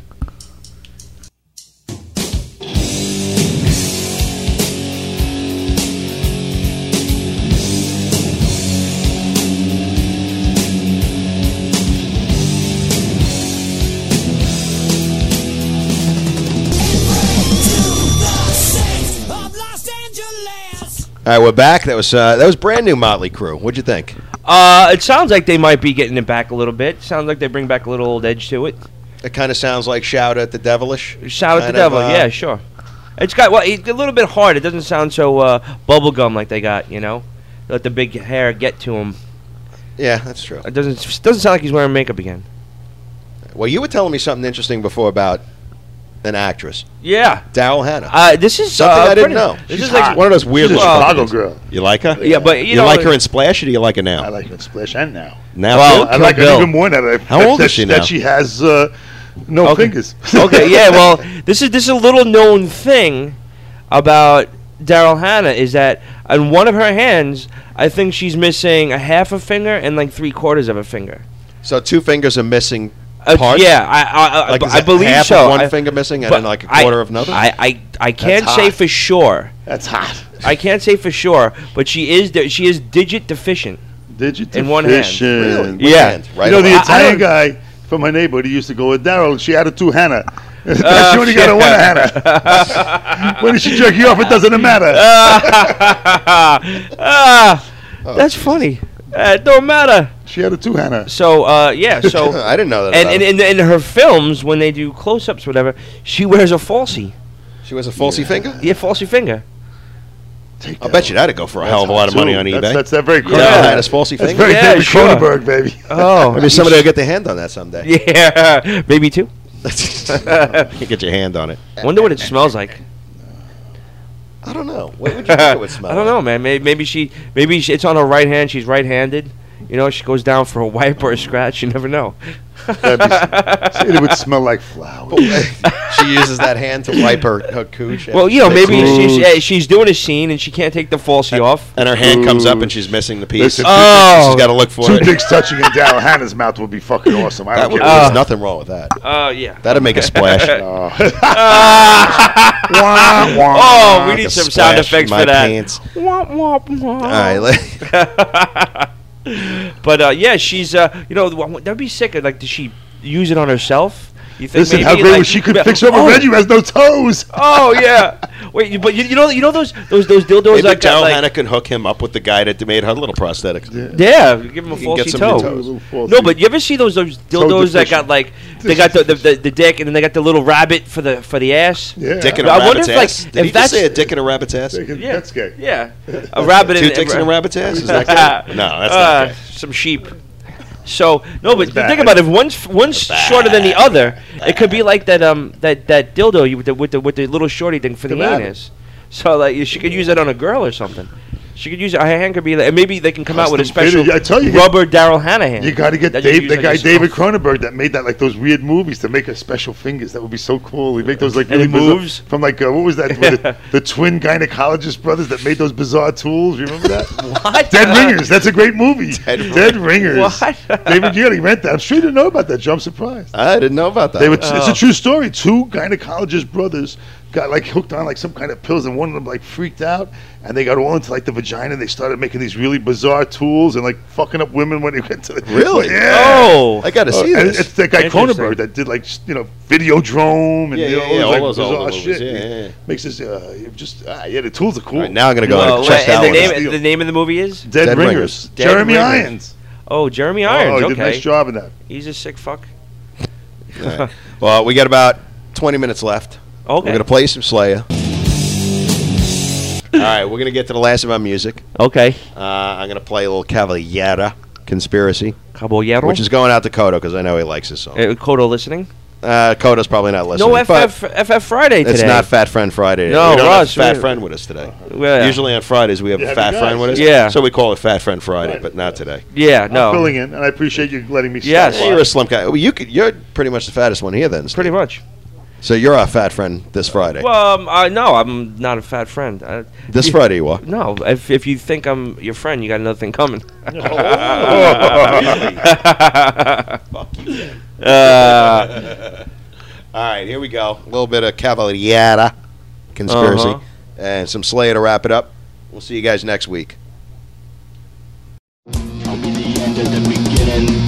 Speaker 4: All right, we're back. That was uh, that was brand new Motley Crue. What'd you think?
Speaker 5: Uh, it sounds like they might be getting it back a little bit. Sounds like they bring back a little old edge to it.
Speaker 4: It kind of sounds like Shout at the Devilish.
Speaker 5: Shout at the
Speaker 4: kind
Speaker 5: devil.
Speaker 4: of, uh,
Speaker 5: Yeah, sure. It's got well, it's a little bit hard. It doesn't sound so uh, bubblegum like they got. You know, let the big hair get to him.
Speaker 4: Yeah, that's true.
Speaker 5: It doesn't it doesn't sound like he's wearing makeup again.
Speaker 4: Well, you were telling me something interesting before about an actress,
Speaker 5: Yeah.
Speaker 4: Daryl Hannah.
Speaker 5: Uh, this is
Speaker 4: Something
Speaker 5: uh,
Speaker 4: I didn't
Speaker 5: pretty-
Speaker 4: know.
Speaker 5: This
Speaker 6: She's
Speaker 5: is like
Speaker 6: hot.
Speaker 4: One of those weird
Speaker 6: She's a
Speaker 4: little
Speaker 6: Chicago
Speaker 4: fuckers.
Speaker 6: girl.
Speaker 4: You like her?
Speaker 5: yeah, but you,
Speaker 4: You,
Speaker 5: know,
Speaker 4: like her in Splash, or do you like her now?
Speaker 6: I like her in Splash and now.
Speaker 4: Now,
Speaker 5: Well,
Speaker 4: too?
Speaker 6: I like her
Speaker 5: Bill.
Speaker 6: even more now that,
Speaker 4: How
Speaker 6: that,
Speaker 4: old
Speaker 6: that,
Speaker 4: is she
Speaker 6: that
Speaker 4: now?
Speaker 6: she has uh, no
Speaker 5: Okay.
Speaker 6: fingers.
Speaker 5: okay, yeah. Well, this is this is a little known thing about Daryl Hannah is that on one of her hands, I think she's missing a half a finger and like three quarters of a finger.
Speaker 4: So two fingers are missing
Speaker 5: Uh,
Speaker 4: parts?
Speaker 5: yeah, I I, I,
Speaker 4: Like, is
Speaker 5: I
Speaker 4: it
Speaker 5: believe
Speaker 4: half
Speaker 5: so.
Speaker 4: of one
Speaker 5: I-
Speaker 4: finger missing and
Speaker 5: but
Speaker 4: then like a
Speaker 5: I-
Speaker 4: quarter of another?
Speaker 5: I I, I can't
Speaker 6: That's
Speaker 5: say
Speaker 6: hot.
Speaker 5: for sure.
Speaker 6: That's hot.
Speaker 5: I can't say for sure, but she is di- she is digit deficient.
Speaker 6: Digit
Speaker 5: In one hand.
Speaker 4: Really? Which
Speaker 5: Yeah.
Speaker 4: hand? Right
Speaker 6: You know, the
Speaker 4: away.
Speaker 5: I- I
Speaker 6: Italian
Speaker 5: don't-
Speaker 6: guy from my neighborhood, he used to go with Daryl. She had a two Hannah.
Speaker 5: Uh,
Speaker 6: she only got a one Hannah. When she jerk you off, it doesn't matter.
Speaker 5: Ah, that's funny. Uh, it don't matter.
Speaker 6: She had a two Hannah.
Speaker 5: So uh, yeah, so
Speaker 4: I didn't know that.
Speaker 5: and
Speaker 4: about
Speaker 5: and
Speaker 4: her.
Speaker 5: in, in her films when they do close-ups, whatever, she wears a falsie.
Speaker 4: She was a falsy finger?
Speaker 5: Yeah, falsie finger.
Speaker 6: Take
Speaker 4: I'll
Speaker 6: that
Speaker 4: bet you
Speaker 6: one.
Speaker 4: that'd go for a
Speaker 6: That's
Speaker 4: hell of a
Speaker 6: hot,
Speaker 4: lot of money
Speaker 6: too.
Speaker 4: on
Speaker 6: That's,
Speaker 4: eBay.
Speaker 6: that's that very
Speaker 4: Daryl
Speaker 6: Cronenberg.
Speaker 4: Hannah's falsy
Speaker 6: That's
Speaker 4: finger?
Speaker 6: very
Speaker 5: Yeah,
Speaker 6: David
Speaker 5: sure.
Speaker 6: Cronenberg, baby.
Speaker 5: Oh,
Speaker 4: Maybe somebody will get their hand on that someday.
Speaker 5: yeah, maybe too.
Speaker 4: You get your hand on it.
Speaker 5: Wonder what it smells like.
Speaker 4: I don't know. What would you think it would smell
Speaker 5: I don't
Speaker 4: like?
Speaker 5: know, man. Maybe, maybe she, maybe she, it's on her right hand. She's right-handed. You know, she goes down for a wipe or a scratch. You never know.
Speaker 6: That'd be- it would smell like flowers.
Speaker 4: She uses that hand to wipe her, her cooch.
Speaker 5: Well, you know,
Speaker 4: after she
Speaker 5: maybe
Speaker 4: takes-
Speaker 5: she's eh, she's doing a scene and she can't take the falsie off.
Speaker 4: And her hand comes up and she's missing the piece.
Speaker 6: Listen,
Speaker 5: Oh.
Speaker 4: She's got to look for
Speaker 6: Two
Speaker 4: it.
Speaker 6: dicks touching in Daryl Hannah's mouth would be fucking awesome. I
Speaker 4: That
Speaker 6: don't
Speaker 4: would,
Speaker 6: care.
Speaker 5: Uh,
Speaker 4: there's nothing wrong with that.
Speaker 5: Oh yeah.
Speaker 4: That'd make a splash.
Speaker 6: Oh.
Speaker 5: Oh,
Speaker 6: Wah, wah.
Speaker 5: we need
Speaker 4: A
Speaker 5: some sound
Speaker 4: splash in
Speaker 5: effects
Speaker 4: my
Speaker 5: for that.
Speaker 4: pants.
Speaker 5: Womp, womp, womp.
Speaker 4: All right. let-
Speaker 5: But uh, yeah, she's uh, you know, w- that'd be sick. Like, does she use it on herself? You think
Speaker 6: Listen,
Speaker 5: maybe
Speaker 6: how great
Speaker 5: like,
Speaker 6: was she could
Speaker 5: yeah,
Speaker 6: fix up
Speaker 5: oh,
Speaker 6: a Reggie who has no toes.
Speaker 5: Oh yeah. Wait, you- but you, you know, you know those those those dildos
Speaker 4: Maybe
Speaker 5: that got
Speaker 4: Daryl
Speaker 5: like,
Speaker 4: Hannah can hook him up with the guy that made her little prosthetics.
Speaker 5: yeah, give him a
Speaker 4: You can get
Speaker 5: falsy
Speaker 4: some
Speaker 5: toe.
Speaker 4: new toes.
Speaker 5: No, but you ever see those those dildos that got
Speaker 6: deficient.
Speaker 5: like they got the, the, the, the dick and then they got the little rabbit for the for the ass?
Speaker 6: Yeah.
Speaker 4: Dick in a
Speaker 5: I wonder
Speaker 4: rabbit's
Speaker 5: if, like,
Speaker 4: ass? Did
Speaker 5: if
Speaker 4: he just
Speaker 5: that's-
Speaker 4: say a dick in a rabbit's ass?
Speaker 5: Yeah.
Speaker 6: That's gay.
Speaker 5: Yeah, a rabbit
Speaker 4: Two
Speaker 5: and
Speaker 4: dicks in a rabbit's ass? Is that gay? No, that's
Speaker 5: uh,
Speaker 4: not gay.
Speaker 5: Some sheep. So no, but
Speaker 6: bad.
Speaker 5: think about it. If one's one's shorter than the other, it could be like that um that, that dildo you with the with the with the little shorty thing for the,
Speaker 6: The rabbit.
Speaker 5: anus. So like she could use it on a girl or something. She could use it. Her hand could be like, and maybe they can come out with a
Speaker 6: Custom
Speaker 5: special
Speaker 6: fitted. I tell you,
Speaker 5: rubber Daryl Hannah hand.
Speaker 6: You got to get
Speaker 5: that you
Speaker 6: Dave,
Speaker 5: use
Speaker 6: the
Speaker 5: on
Speaker 6: guy
Speaker 5: yourself.
Speaker 6: David Cronenberg that made that like those weird movies to make a special fingers. That would be so cool. He make those like
Speaker 5: And
Speaker 6: really
Speaker 5: it
Speaker 6: bizarre-
Speaker 5: moves?
Speaker 6: from like uh, what was that? with the, the twin gynecologist brothers that made those bizarre tools. You remember that?
Speaker 5: What?
Speaker 6: Dead Ringers. That's a great movie.
Speaker 4: Dead
Speaker 6: Dead Ringers.
Speaker 5: What?
Speaker 6: David Gianni rent that. I'm sure you didn't know about that. Joe. I'm surprised.
Speaker 4: I didn't know about that.
Speaker 6: They would, It's
Speaker 5: Oh.
Speaker 6: a true story. Two gynecologist brothers got like hooked on like some kind of pills, and one of them like freaked out, and they got all into like the vagina. And they started making these really bizarre tools and like fucking up women when they went to the
Speaker 4: Really?
Speaker 6: Yeah.
Speaker 5: Oh,
Speaker 4: I got to
Speaker 6: Uh,
Speaker 4: see
Speaker 6: and
Speaker 4: this.
Speaker 6: it's that guy
Speaker 5: Interesting.
Speaker 6: Cronenberg that did like s- you know Videodrome and
Speaker 4: Yeah,
Speaker 6: you know,
Speaker 4: yeah, yeah,
Speaker 6: all
Speaker 4: all
Speaker 6: those,
Speaker 4: those
Speaker 6: like,
Speaker 4: older
Speaker 6: bizarre
Speaker 4: movies,
Speaker 6: shit.
Speaker 4: yeah,
Speaker 6: He
Speaker 4: yeah, yeah.
Speaker 6: Makes this uh, just ah, yeah, the tools are cool.
Speaker 4: All right, now I'm gonna go
Speaker 5: Well,
Speaker 4: check
Speaker 5: and
Speaker 4: that
Speaker 5: the
Speaker 4: one
Speaker 5: name
Speaker 4: out.
Speaker 5: the name of the movie is
Speaker 6: Dead,
Speaker 4: Dead
Speaker 6: Ringers.
Speaker 4: Ringers.
Speaker 5: Dead
Speaker 6: Jeremy
Speaker 5: Ringers.
Speaker 6: Irons.
Speaker 5: oh Jeremy
Speaker 6: Oh,
Speaker 5: Irons.
Speaker 6: he did
Speaker 5: okay,
Speaker 6: a nice job in that.
Speaker 5: he's a sick fuck.
Speaker 4: All right. Well, we got about twenty minutes left.
Speaker 5: Okay.
Speaker 4: We're gonna play some Slayer. All right, we're gonna get to the last of our music.
Speaker 5: Okay.
Speaker 4: Uh, I'm gonna play a little Cavaliera Conspiracy,
Speaker 5: Caballero.
Speaker 4: which is going out to Kodo because I know he likes this song.
Speaker 5: uh, Kodo listening.
Speaker 4: Uh, Kodo's probably not listening.
Speaker 5: No F
Speaker 4: but
Speaker 5: F F F Friday today.
Speaker 4: It's not Fat Friend Friday.
Speaker 5: No,
Speaker 4: we don't
Speaker 5: Russ,
Speaker 4: have a Fat
Speaker 5: we-
Speaker 4: Friend with us today.
Speaker 5: Well,
Speaker 4: Usually on Fridays we have
Speaker 6: Yeah,
Speaker 4: a Fat
Speaker 6: you
Speaker 4: Friend
Speaker 6: guys,
Speaker 4: with us.
Speaker 5: yeah.
Speaker 4: So we call it Fat Friend Friday,
Speaker 6: Right.
Speaker 4: but not today.
Speaker 5: Yeah,
Speaker 6: I'm
Speaker 5: no.
Speaker 6: filling in, and I appreciate you letting me.
Speaker 5: Yes.
Speaker 6: start.
Speaker 4: Hey, you're a slim guy. Well, you could. You're pretty much the fattest one here, then. Steve.
Speaker 5: Pretty much.
Speaker 4: So you're our fat friend this Friday.
Speaker 5: Well, um, I, no, I'm not a fat friend. I,
Speaker 4: this
Speaker 5: you-
Speaker 4: Friday you are.
Speaker 5: No, if if you think I'm your friend, you got another thing coming.
Speaker 4: Fuck you.
Speaker 5: Uh,
Speaker 4: All right, here we go. A little bit of Cavaliera Conspiracy
Speaker 5: Uh-huh.
Speaker 4: and some Slayer to wrap it up. We'll see you guys next week.
Speaker 3: I'll be the end of the beginning.